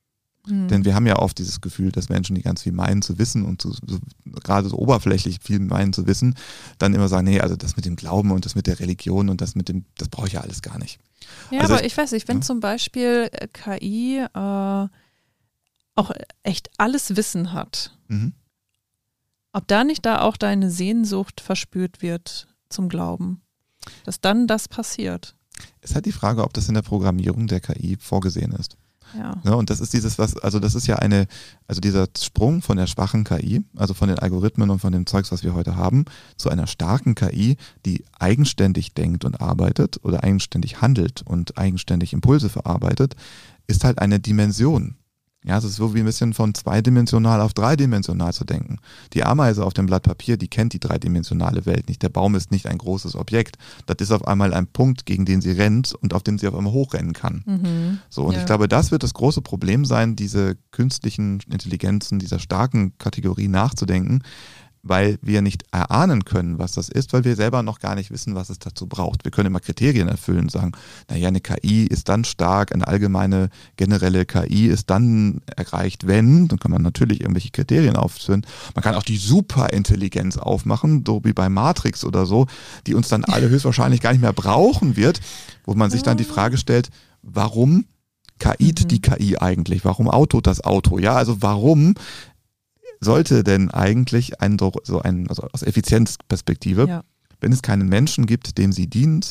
B: Hm.
C: Denn wir haben ja oft dieses Gefühl, dass Menschen, die ganz viel meinen zu wissen und zu, so, gerade so oberflächlich viel meinen zu wissen, dann immer sagen, nee, also das mit dem Glauben und das mit der Religion und das mit dem, das brauche ich ja alles gar nicht.
B: Ja,
C: Also
B: aber
C: ich-
B: ich weiß nicht, wenn
C: ja.
B: zum Beispiel äh, K I äh, auch echt alles Wissen hat,
C: Mhm.
B: ob da nicht da auch deine Sehnsucht verspürt wird zum Glauben, dass dann das passiert.
C: Es ist halt die Frage, ob das in der Programmierung der K I vorgesehen ist.
B: Ja.
C: Ja, und das ist dieses, was, also das ist ja eine, also dieser Sprung von der schwachen K I, also von den Algorithmen und von dem Zeugs, was wir heute haben, zu einer starken K I, die eigenständig denkt und arbeitet oder eigenständig handelt und eigenständig Impulse verarbeitet, ist halt eine Dimension. Ja, es ist so wie ein bisschen von zweidimensional auf dreidimensional zu denken. Die Ameise auf dem Blatt Papier, die kennt die dreidimensionale Welt nicht. Der Baum ist nicht ein großes Objekt. Das ist auf einmal ein Punkt, gegen den sie rennt und auf dem sie auf einmal hochrennen kann.
B: Mhm.
C: So, und
B: Ja.
C: ich glaube, das wird das große Problem sein, diese künstlichen Intelligenzen, dieser starken Kategorie nachzudenken, weil wir nicht erahnen können, was das ist, weil wir selber noch gar nicht wissen, was es dazu braucht. Wir können immer Kriterien erfüllen und sagen, naja, eine K I ist dann stark, eine allgemeine generelle K I ist dann erreicht, wenn, dann kann man natürlich irgendwelche Kriterien aufführen. Man kann auch die Superintelligenz aufmachen, so wie bei Matrix oder so, die uns dann alle höchstwahrscheinlich gar nicht mehr brauchen wird, wo man sich dann die Frage stellt, warum K I-t
B: Mhm.
C: die K I eigentlich? Warum autot das Auto? Ja, also warum sollte denn eigentlich ein, so ein, also aus Effizienzperspektive,
B: Ja.
C: wenn es keinen Menschen gibt, dem sie dient,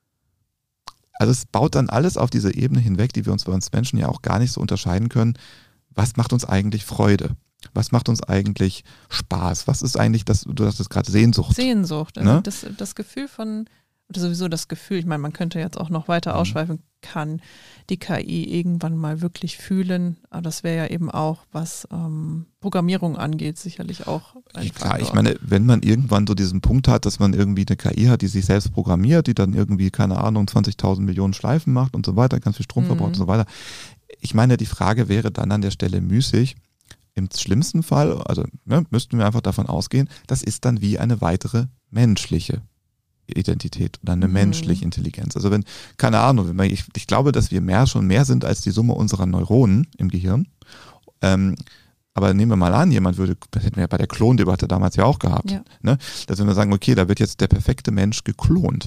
C: also es baut dann alles auf diese Ebene hinweg, die wir uns bei uns Menschen ja auch gar nicht so unterscheiden können. Was macht uns eigentlich Freude? Was macht uns eigentlich Spaß? Was ist eigentlich das, du hast es gerade Sehnsucht?
B: Sehnsucht, also
C: Ne?
B: das, das Gefühl von, oder sowieso das Gefühl, ich meine, man könnte jetzt auch noch weiter
C: Mhm.
B: ausschweifen, kann die K I irgendwann mal wirklich fühlen, aber das wäre ja eben auch, was ähm, Programmierung angeht, sicherlich auch ein
C: Ja, klar,
B: Faktor.
C: ich meine, wenn man irgendwann so diesen Punkt hat, dass man irgendwie eine K I hat, die sich selbst programmiert, die dann irgendwie, keine Ahnung, zwanzigtausend Millionen Schleifen macht und so weiter, ganz viel Strom verbraucht
B: Mhm.
C: und so weiter. Ich meine, die Frage wäre dann an der Stelle müßig. Im schlimmsten Fall, also ne, müssten wir einfach davon ausgehen, das ist dann wie eine weitere menschliche Identität oder eine
B: Mhm.
C: menschliche Intelligenz. Also wenn, keine Ahnung, wenn man, ich, ich glaube, dass wir mehr schon mehr sind als die Summe unserer Neuronen im Gehirn. Ähm, aber nehmen wir mal an, jemand würde, das hätten wir ja bei der Klondebatte damals ja auch gehabt,
B: Ja.
C: ne? Dass wenn wir sagen, okay, da wird jetzt der perfekte Mensch geklont.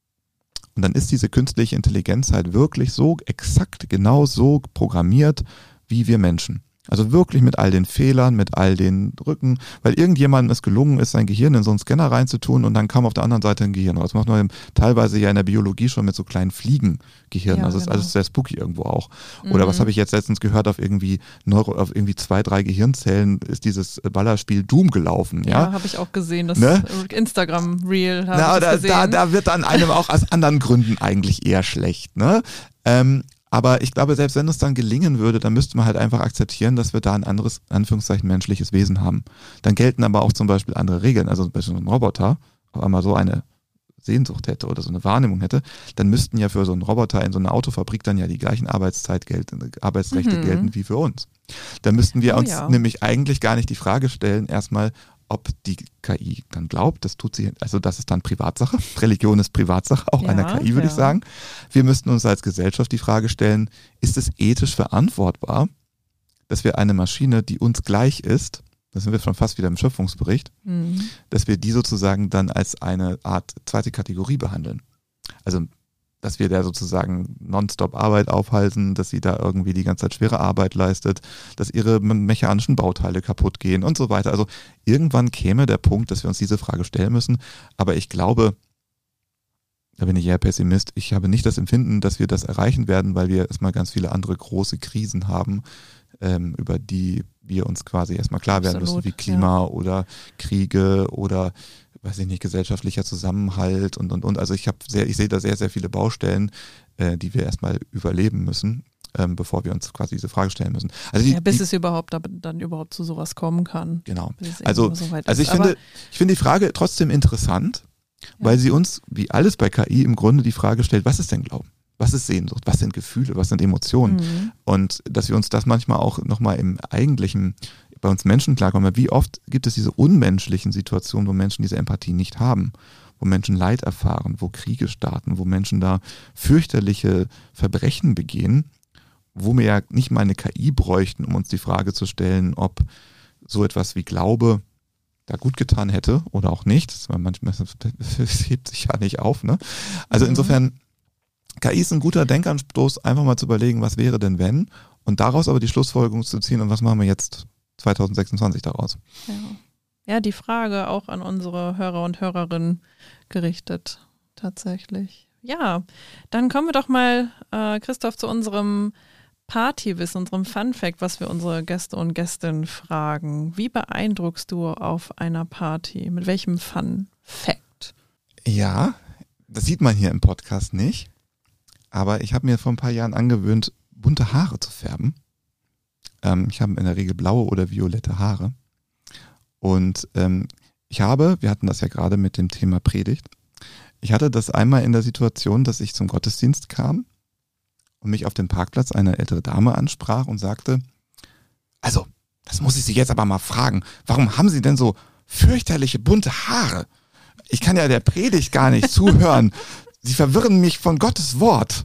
C: Und dann ist diese künstliche Intelligenz halt wirklich so exakt genau so programmiert wie wir Menschen. Also wirklich mit all den Fehlern, mit all den Rücken, weil irgendjemandem es gelungen ist, sein Gehirn in so einen Scanner reinzutun und dann kam auf der anderen Seite ein Gehirn. Das macht man teilweise ja in der Biologie schon mit so kleinen Fliegengehirnen.
B: Ja,
C: also das ist
B: genau.
C: alles sehr spooky irgendwo auch. Oder
B: Mhm.
C: was habe ich jetzt letztens gehört, auf irgendwie Neuro, auf irgendwie zwei, drei Gehirnzellen ist dieses Ballerspiel Doom gelaufen.
B: Ja,
C: Ja,
B: habe ich auch gesehen, das
C: Ne?
B: Instagram-Reel habe
C: Na,
B: ich das
C: da,
B: gesehen.
C: da, da wird dann einem auch aus anderen Gründen eigentlich eher schlecht. Ne? Ähm, aber ich glaube, selbst wenn es dann gelingen würde, dann müsste man halt einfach akzeptieren, dass wir da ein anderes, Anführungszeichen, menschliches Wesen haben. Dann gelten aber auch zum Beispiel andere Regeln. Also wenn so ein Roboter auf einmal so eine Sehnsucht hätte oder so eine Wahrnehmung hätte, dann müssten ja für so einen Roboter in so einer Autofabrik dann ja die gleichen Arbeitszeit gelten, Arbeitsrechte
B: Mhm.
C: gelten wie für uns. Da müssten wir
B: Oh
C: uns
B: ja.
C: nämlich eigentlich gar nicht die Frage stellen, erstmal, ob die K I dann glaubt, das tut sie, also das ist dann Privatsache. Religion ist Privatsache, auch
B: Ja,
C: einer K I, würde
B: ja.
C: ich sagen. Wir müssten uns als Gesellschaft die Frage stellen, ist es ethisch verantwortbar, dass wir eine Maschine, die uns gleich ist, da sind wir schon fast wieder im Schöpfungsbericht,
B: Mhm.
C: dass wir die sozusagen dann als eine Art zweite Kategorie behandeln. Also, dass wir da sozusagen nonstop Arbeit aufhalten, dass sie da irgendwie die ganze Zeit schwere Arbeit leistet, dass ihre me- mechanischen Bauteile kaputt gehen und so weiter. Also irgendwann käme der Punkt, dass wir uns diese Frage stellen müssen. Aber ich glaube, da bin ich eher Pessimist, ich habe nicht das Empfinden, dass wir das erreichen werden, weil wir erstmal ganz viele andere große Krisen haben, ähm, über die wir uns quasi erstmal klar werden
B: Absolut,
C: müssen, wie Klima oder Kriege oder weiß ich nicht, gesellschaftlicher Zusammenhalt und und und. Also ich habe sehr, ich sehe da sehr, sehr viele Baustellen, äh, die wir erstmal überleben müssen, ähm, bevor wir uns quasi diese Frage stellen müssen. Also die,
B: Ja, bis
C: die,
B: es überhaupt da- dann überhaupt zu sowas kommen kann.
C: genau.
B: Bis es
C: Also,
B: irgendwo so weit
C: also
B: ist.
C: ich finde, ich finde die Frage trotzdem interessant,
B: Ja.
C: weil sie uns, wie alles bei K I, im Grunde die Frage stellt, was ist denn Glauben? Was ist Sehnsucht? Was sind Gefühle? Was sind Emotionen?
B: Mhm.
C: Und dass wir uns das manchmal auch nochmal im eigentlichen, bei uns Menschen klarkommen, wie oft gibt es diese unmenschlichen Situationen, wo Menschen diese Empathie nicht haben, wo Menschen Leid erfahren, wo Kriege starten, wo Menschen da fürchterliche Verbrechen begehen, wo wir ja nicht mal eine K I bräuchten, um uns die Frage zu stellen, ob so etwas wie Glaube da gut getan hätte oder auch nicht. Das war manchmal, das hebt sich ja nicht auf. Ne? Also
B: Mhm.
C: insofern K I ist ein guter Denkanstoß, einfach mal zu überlegen, was wäre denn wenn, und daraus aber die Schlussfolgerung zu ziehen, und was machen wir jetzt zwanzig sechsundzwanzig daraus.
B: Ja. ja, die Frage auch an unsere Hörer und Hörerinnen gerichtet, tatsächlich. Ja, dann kommen wir doch mal, äh, Christoph, zu unserem Partywissen, unserem Funfact, was wir unsere Gäste und Gästinnen fragen. Wie beeindruckst du auf einer Party? Mit welchem Funfact?
C: Ja, das sieht man hier im Podcast nicht, aber ich habe mir vor ein paar Jahren angewöhnt, bunte Haare zu färben. Ähm, ich habe in der Regel blaue oder violette Haare. Und ähm, ich habe, wir hatten das ja gerade mit dem Thema Predigt, ich hatte das einmal in der Situation, dass ich zum Gottesdienst kam und mich auf dem Parkplatz eine ältere Dame ansprach und sagte, also, das muss ich Sie jetzt aber mal fragen, warum haben Sie denn so fürchterliche bunte Haare? Ich kann ja der Predigt gar nicht zuhören. Sie verwirren mich von Gottes Wort.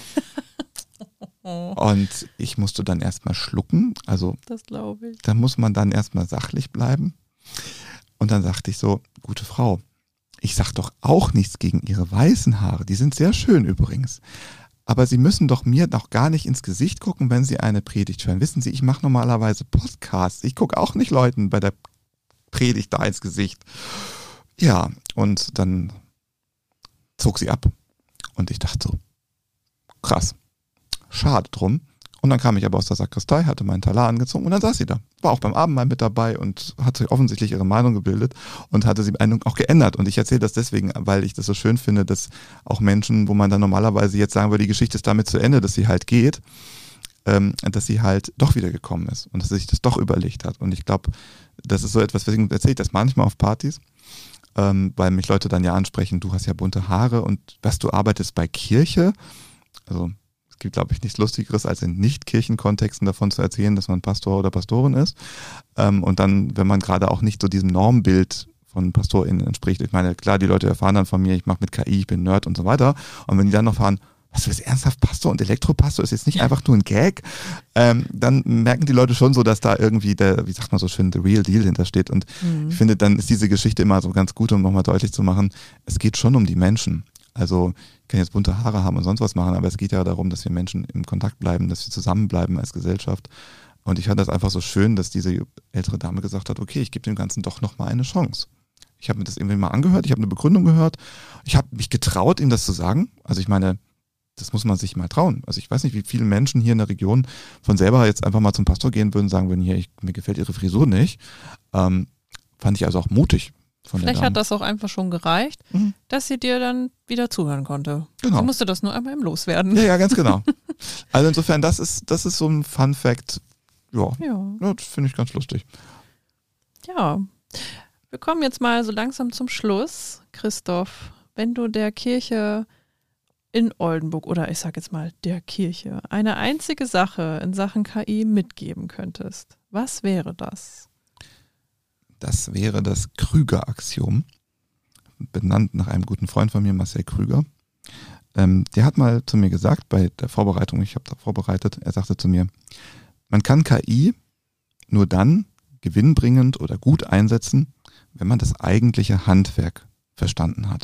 C: Und ich musste dann erstmal schlucken, also
B: das glaube ich.
C: Da muss man dann erstmal sachlich bleiben. Und dann sagte ich so, gute Frau, ich sag doch auch nichts gegen Ihre weißen Haare, die sind sehr schön übrigens. Aber Sie müssen doch mir noch gar nicht ins Gesicht gucken, wenn Sie eine Predigt hören. Wissen Sie, ich mache normalerweise Podcasts, ich gucke auch nicht Leuten bei der Predigt da ins Gesicht. Ja, und dann zog sie ab. Und ich dachte so, krass. Schade drum. Und dann kam ich aber aus der Sakristei, hatte meinen Talar angezogen und dann saß sie da. War auch beim Abendmahl mit dabei und hat sich offensichtlich ihre Meinung gebildet und hatte sie Meinung auch geändert. Und ich erzähle das deswegen, weil ich das so schön finde, dass auch Menschen, wo man dann normalerweise jetzt sagen würde, die Geschichte ist damit zu Ende, dass sie halt geht, ähm, dass sie halt doch wieder gekommen ist und dass sie sich das doch überlegt hat. Und ich glaube, das ist so etwas, deswegen erzähle ich das manchmal auf Partys, ähm, weil mich Leute dann ja ansprechen, du hast ja bunte Haare und was, du arbeitest bei Kirche, also es gibt, glaube ich, nichts Lustigeres, als in Nicht-Kirchenkontexten davon zu erzählen, dass man Pastor oder Pastorin ist. Ähm, und dann, wenn man gerade auch nicht so diesem Normbild von PastorInnen entspricht. Ich meine, klar, die Leute erfahren dann von mir, ich mache mit K I, ich bin Nerd und so weiter. Und wenn die dann noch fahren, was, du bist ernsthaft Pastor und Elektropastor ist jetzt nicht einfach nur ein Gag, ähm, dann merken die Leute schon so, dass da irgendwie der, wie sagt man so schön, the real deal hintersteht. Und mhm. ich finde, dann ist diese Geschichte immer so ganz gut, um nochmal deutlich zu machen, es geht schon um die Menschen. Also ich kann jetzt bunte Haare haben und sonst was machen, aber es geht ja darum, dass wir Menschen im Kontakt bleiben, dass wir zusammenbleiben als Gesellschaft. Und ich fand das einfach so schön, dass diese ältere Dame gesagt hat, okay, ich gebe dem Ganzen doch nochmal eine Chance. Ich habe mir das irgendwie mal angehört, ich habe eine Begründung gehört, ich habe mich getraut, ihm das zu sagen. Also ich meine, das muss man sich mal trauen. Also ich weiß nicht, wie viele Menschen hier in der Region von selber jetzt einfach mal zum Pastor gehen würden, sagen würden, hier, ich, mir gefällt ihre Frisur nicht. Ähm, fand ich also auch mutig.
B: Vielleicht hat das auch einfach schon gereicht, mhm. dass sie dir dann wieder zuhören konnte.
C: Genau.
B: Sie musste das nur einmal im Loswerden.
C: Ja, ja, ganz genau. Also insofern, das ist, das ist so ein Fun-Fact. Ja,
B: ja.
C: ja das finde ich ganz lustig.
B: Ja, wir kommen jetzt mal so langsam zum Schluss. Christoph, wenn du der Kirche in Oldenburg oder ich sage jetzt mal der Kirche eine einzige Sache in Sachen K I mitgeben könntest, was wäre das?
C: Das wäre das Krüger-Axiom, benannt nach einem guten Freund von mir, Marcel Krüger. Ähm, der hat mal zu mir gesagt, bei der Vorbereitung, ich habe da vorbereitet, er sagte zu mir, man kann K I nur dann gewinnbringend oder gut einsetzen, wenn man das eigentliche Handwerk verstanden hat.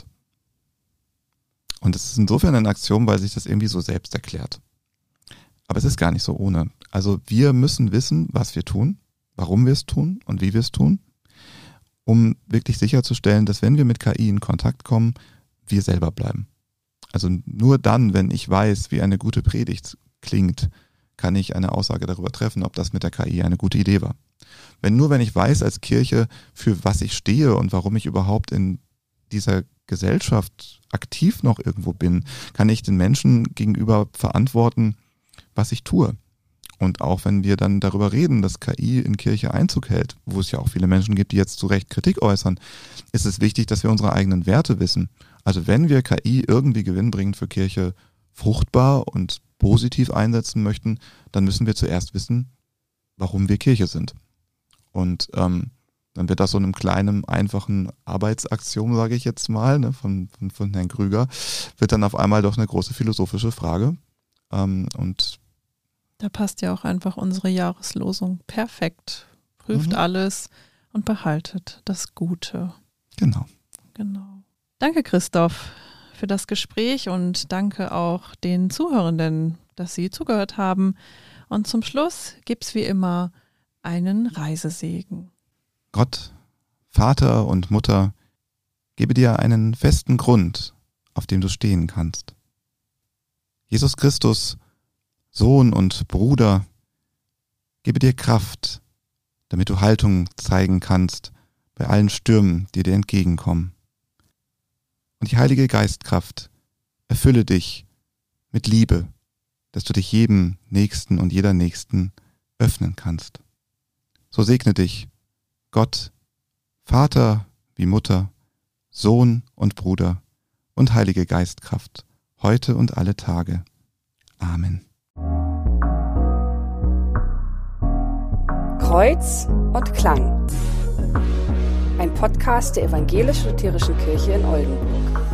C: Und das ist insofern ein Axiom, weil sich das irgendwie so selbst erklärt. Aber es ist gar nicht so ohne. Also wir müssen wissen, was wir tun, warum wir es tun und wie wir es tun, um wirklich sicherzustellen, dass wenn wir mit K I in Kontakt kommen, wir selber bleiben. Also nur dann, wenn ich weiß, wie eine gute Predigt klingt, kann ich eine Aussage darüber treffen, ob das mit der K I eine gute Idee war. Wenn nur wenn ich weiß als Kirche, für was ich stehe und warum ich überhaupt in dieser Gesellschaft aktiv noch irgendwo bin, kann ich den Menschen gegenüber verantworten, was ich tue. Und auch wenn wir dann darüber reden, dass K I in Kirche Einzug hält, wo es ja auch viele Menschen gibt, die jetzt zu Recht Kritik äußern, ist es wichtig, dass wir unsere eigenen Werte wissen. Also wenn wir K I irgendwie gewinnbringend für Kirche fruchtbar und positiv einsetzen möchten, dann müssen wir zuerst wissen, warum wir Kirche sind. Und ähm, dann wird das so einem kleinen, einfachen Arbeitsaxiom, sage ich jetzt mal, ne, von, von, von Herrn Krüger, wird dann auf einmal doch eine große philosophische Frage. Ähm, und
B: Da passt ja auch einfach unsere Jahreslosung perfekt. Prüft mhm. alles und behaltet das Gute.
C: Genau.
B: Genau. Danke, Christoph, für das Gespräch und danke auch den Zuhörenden, dass sie zugehört haben. Und zum Schluss gibt's wie immer einen Reisesegen.
C: Gott, Vater und Mutter, gebe dir einen festen Grund, auf dem du stehen kannst. Jesus Christus, Sohn und Bruder, gebe dir Kraft, damit du Haltung zeigen kannst bei allen Stürmen, die dir entgegenkommen. Und die Heilige Geistkraft erfülle dich mit Liebe, dass du dich jedem Nächsten und jeder Nächsten öffnen kannst. So segne dich Gott, Vater wie Mutter, Sohn und Bruder und Heilige Geistkraft, heute und alle Tage. Amen.
A: Kreuz und Klang. Ein Podcast der Evangelisch-Lutherischen Kirche in Oldenburg.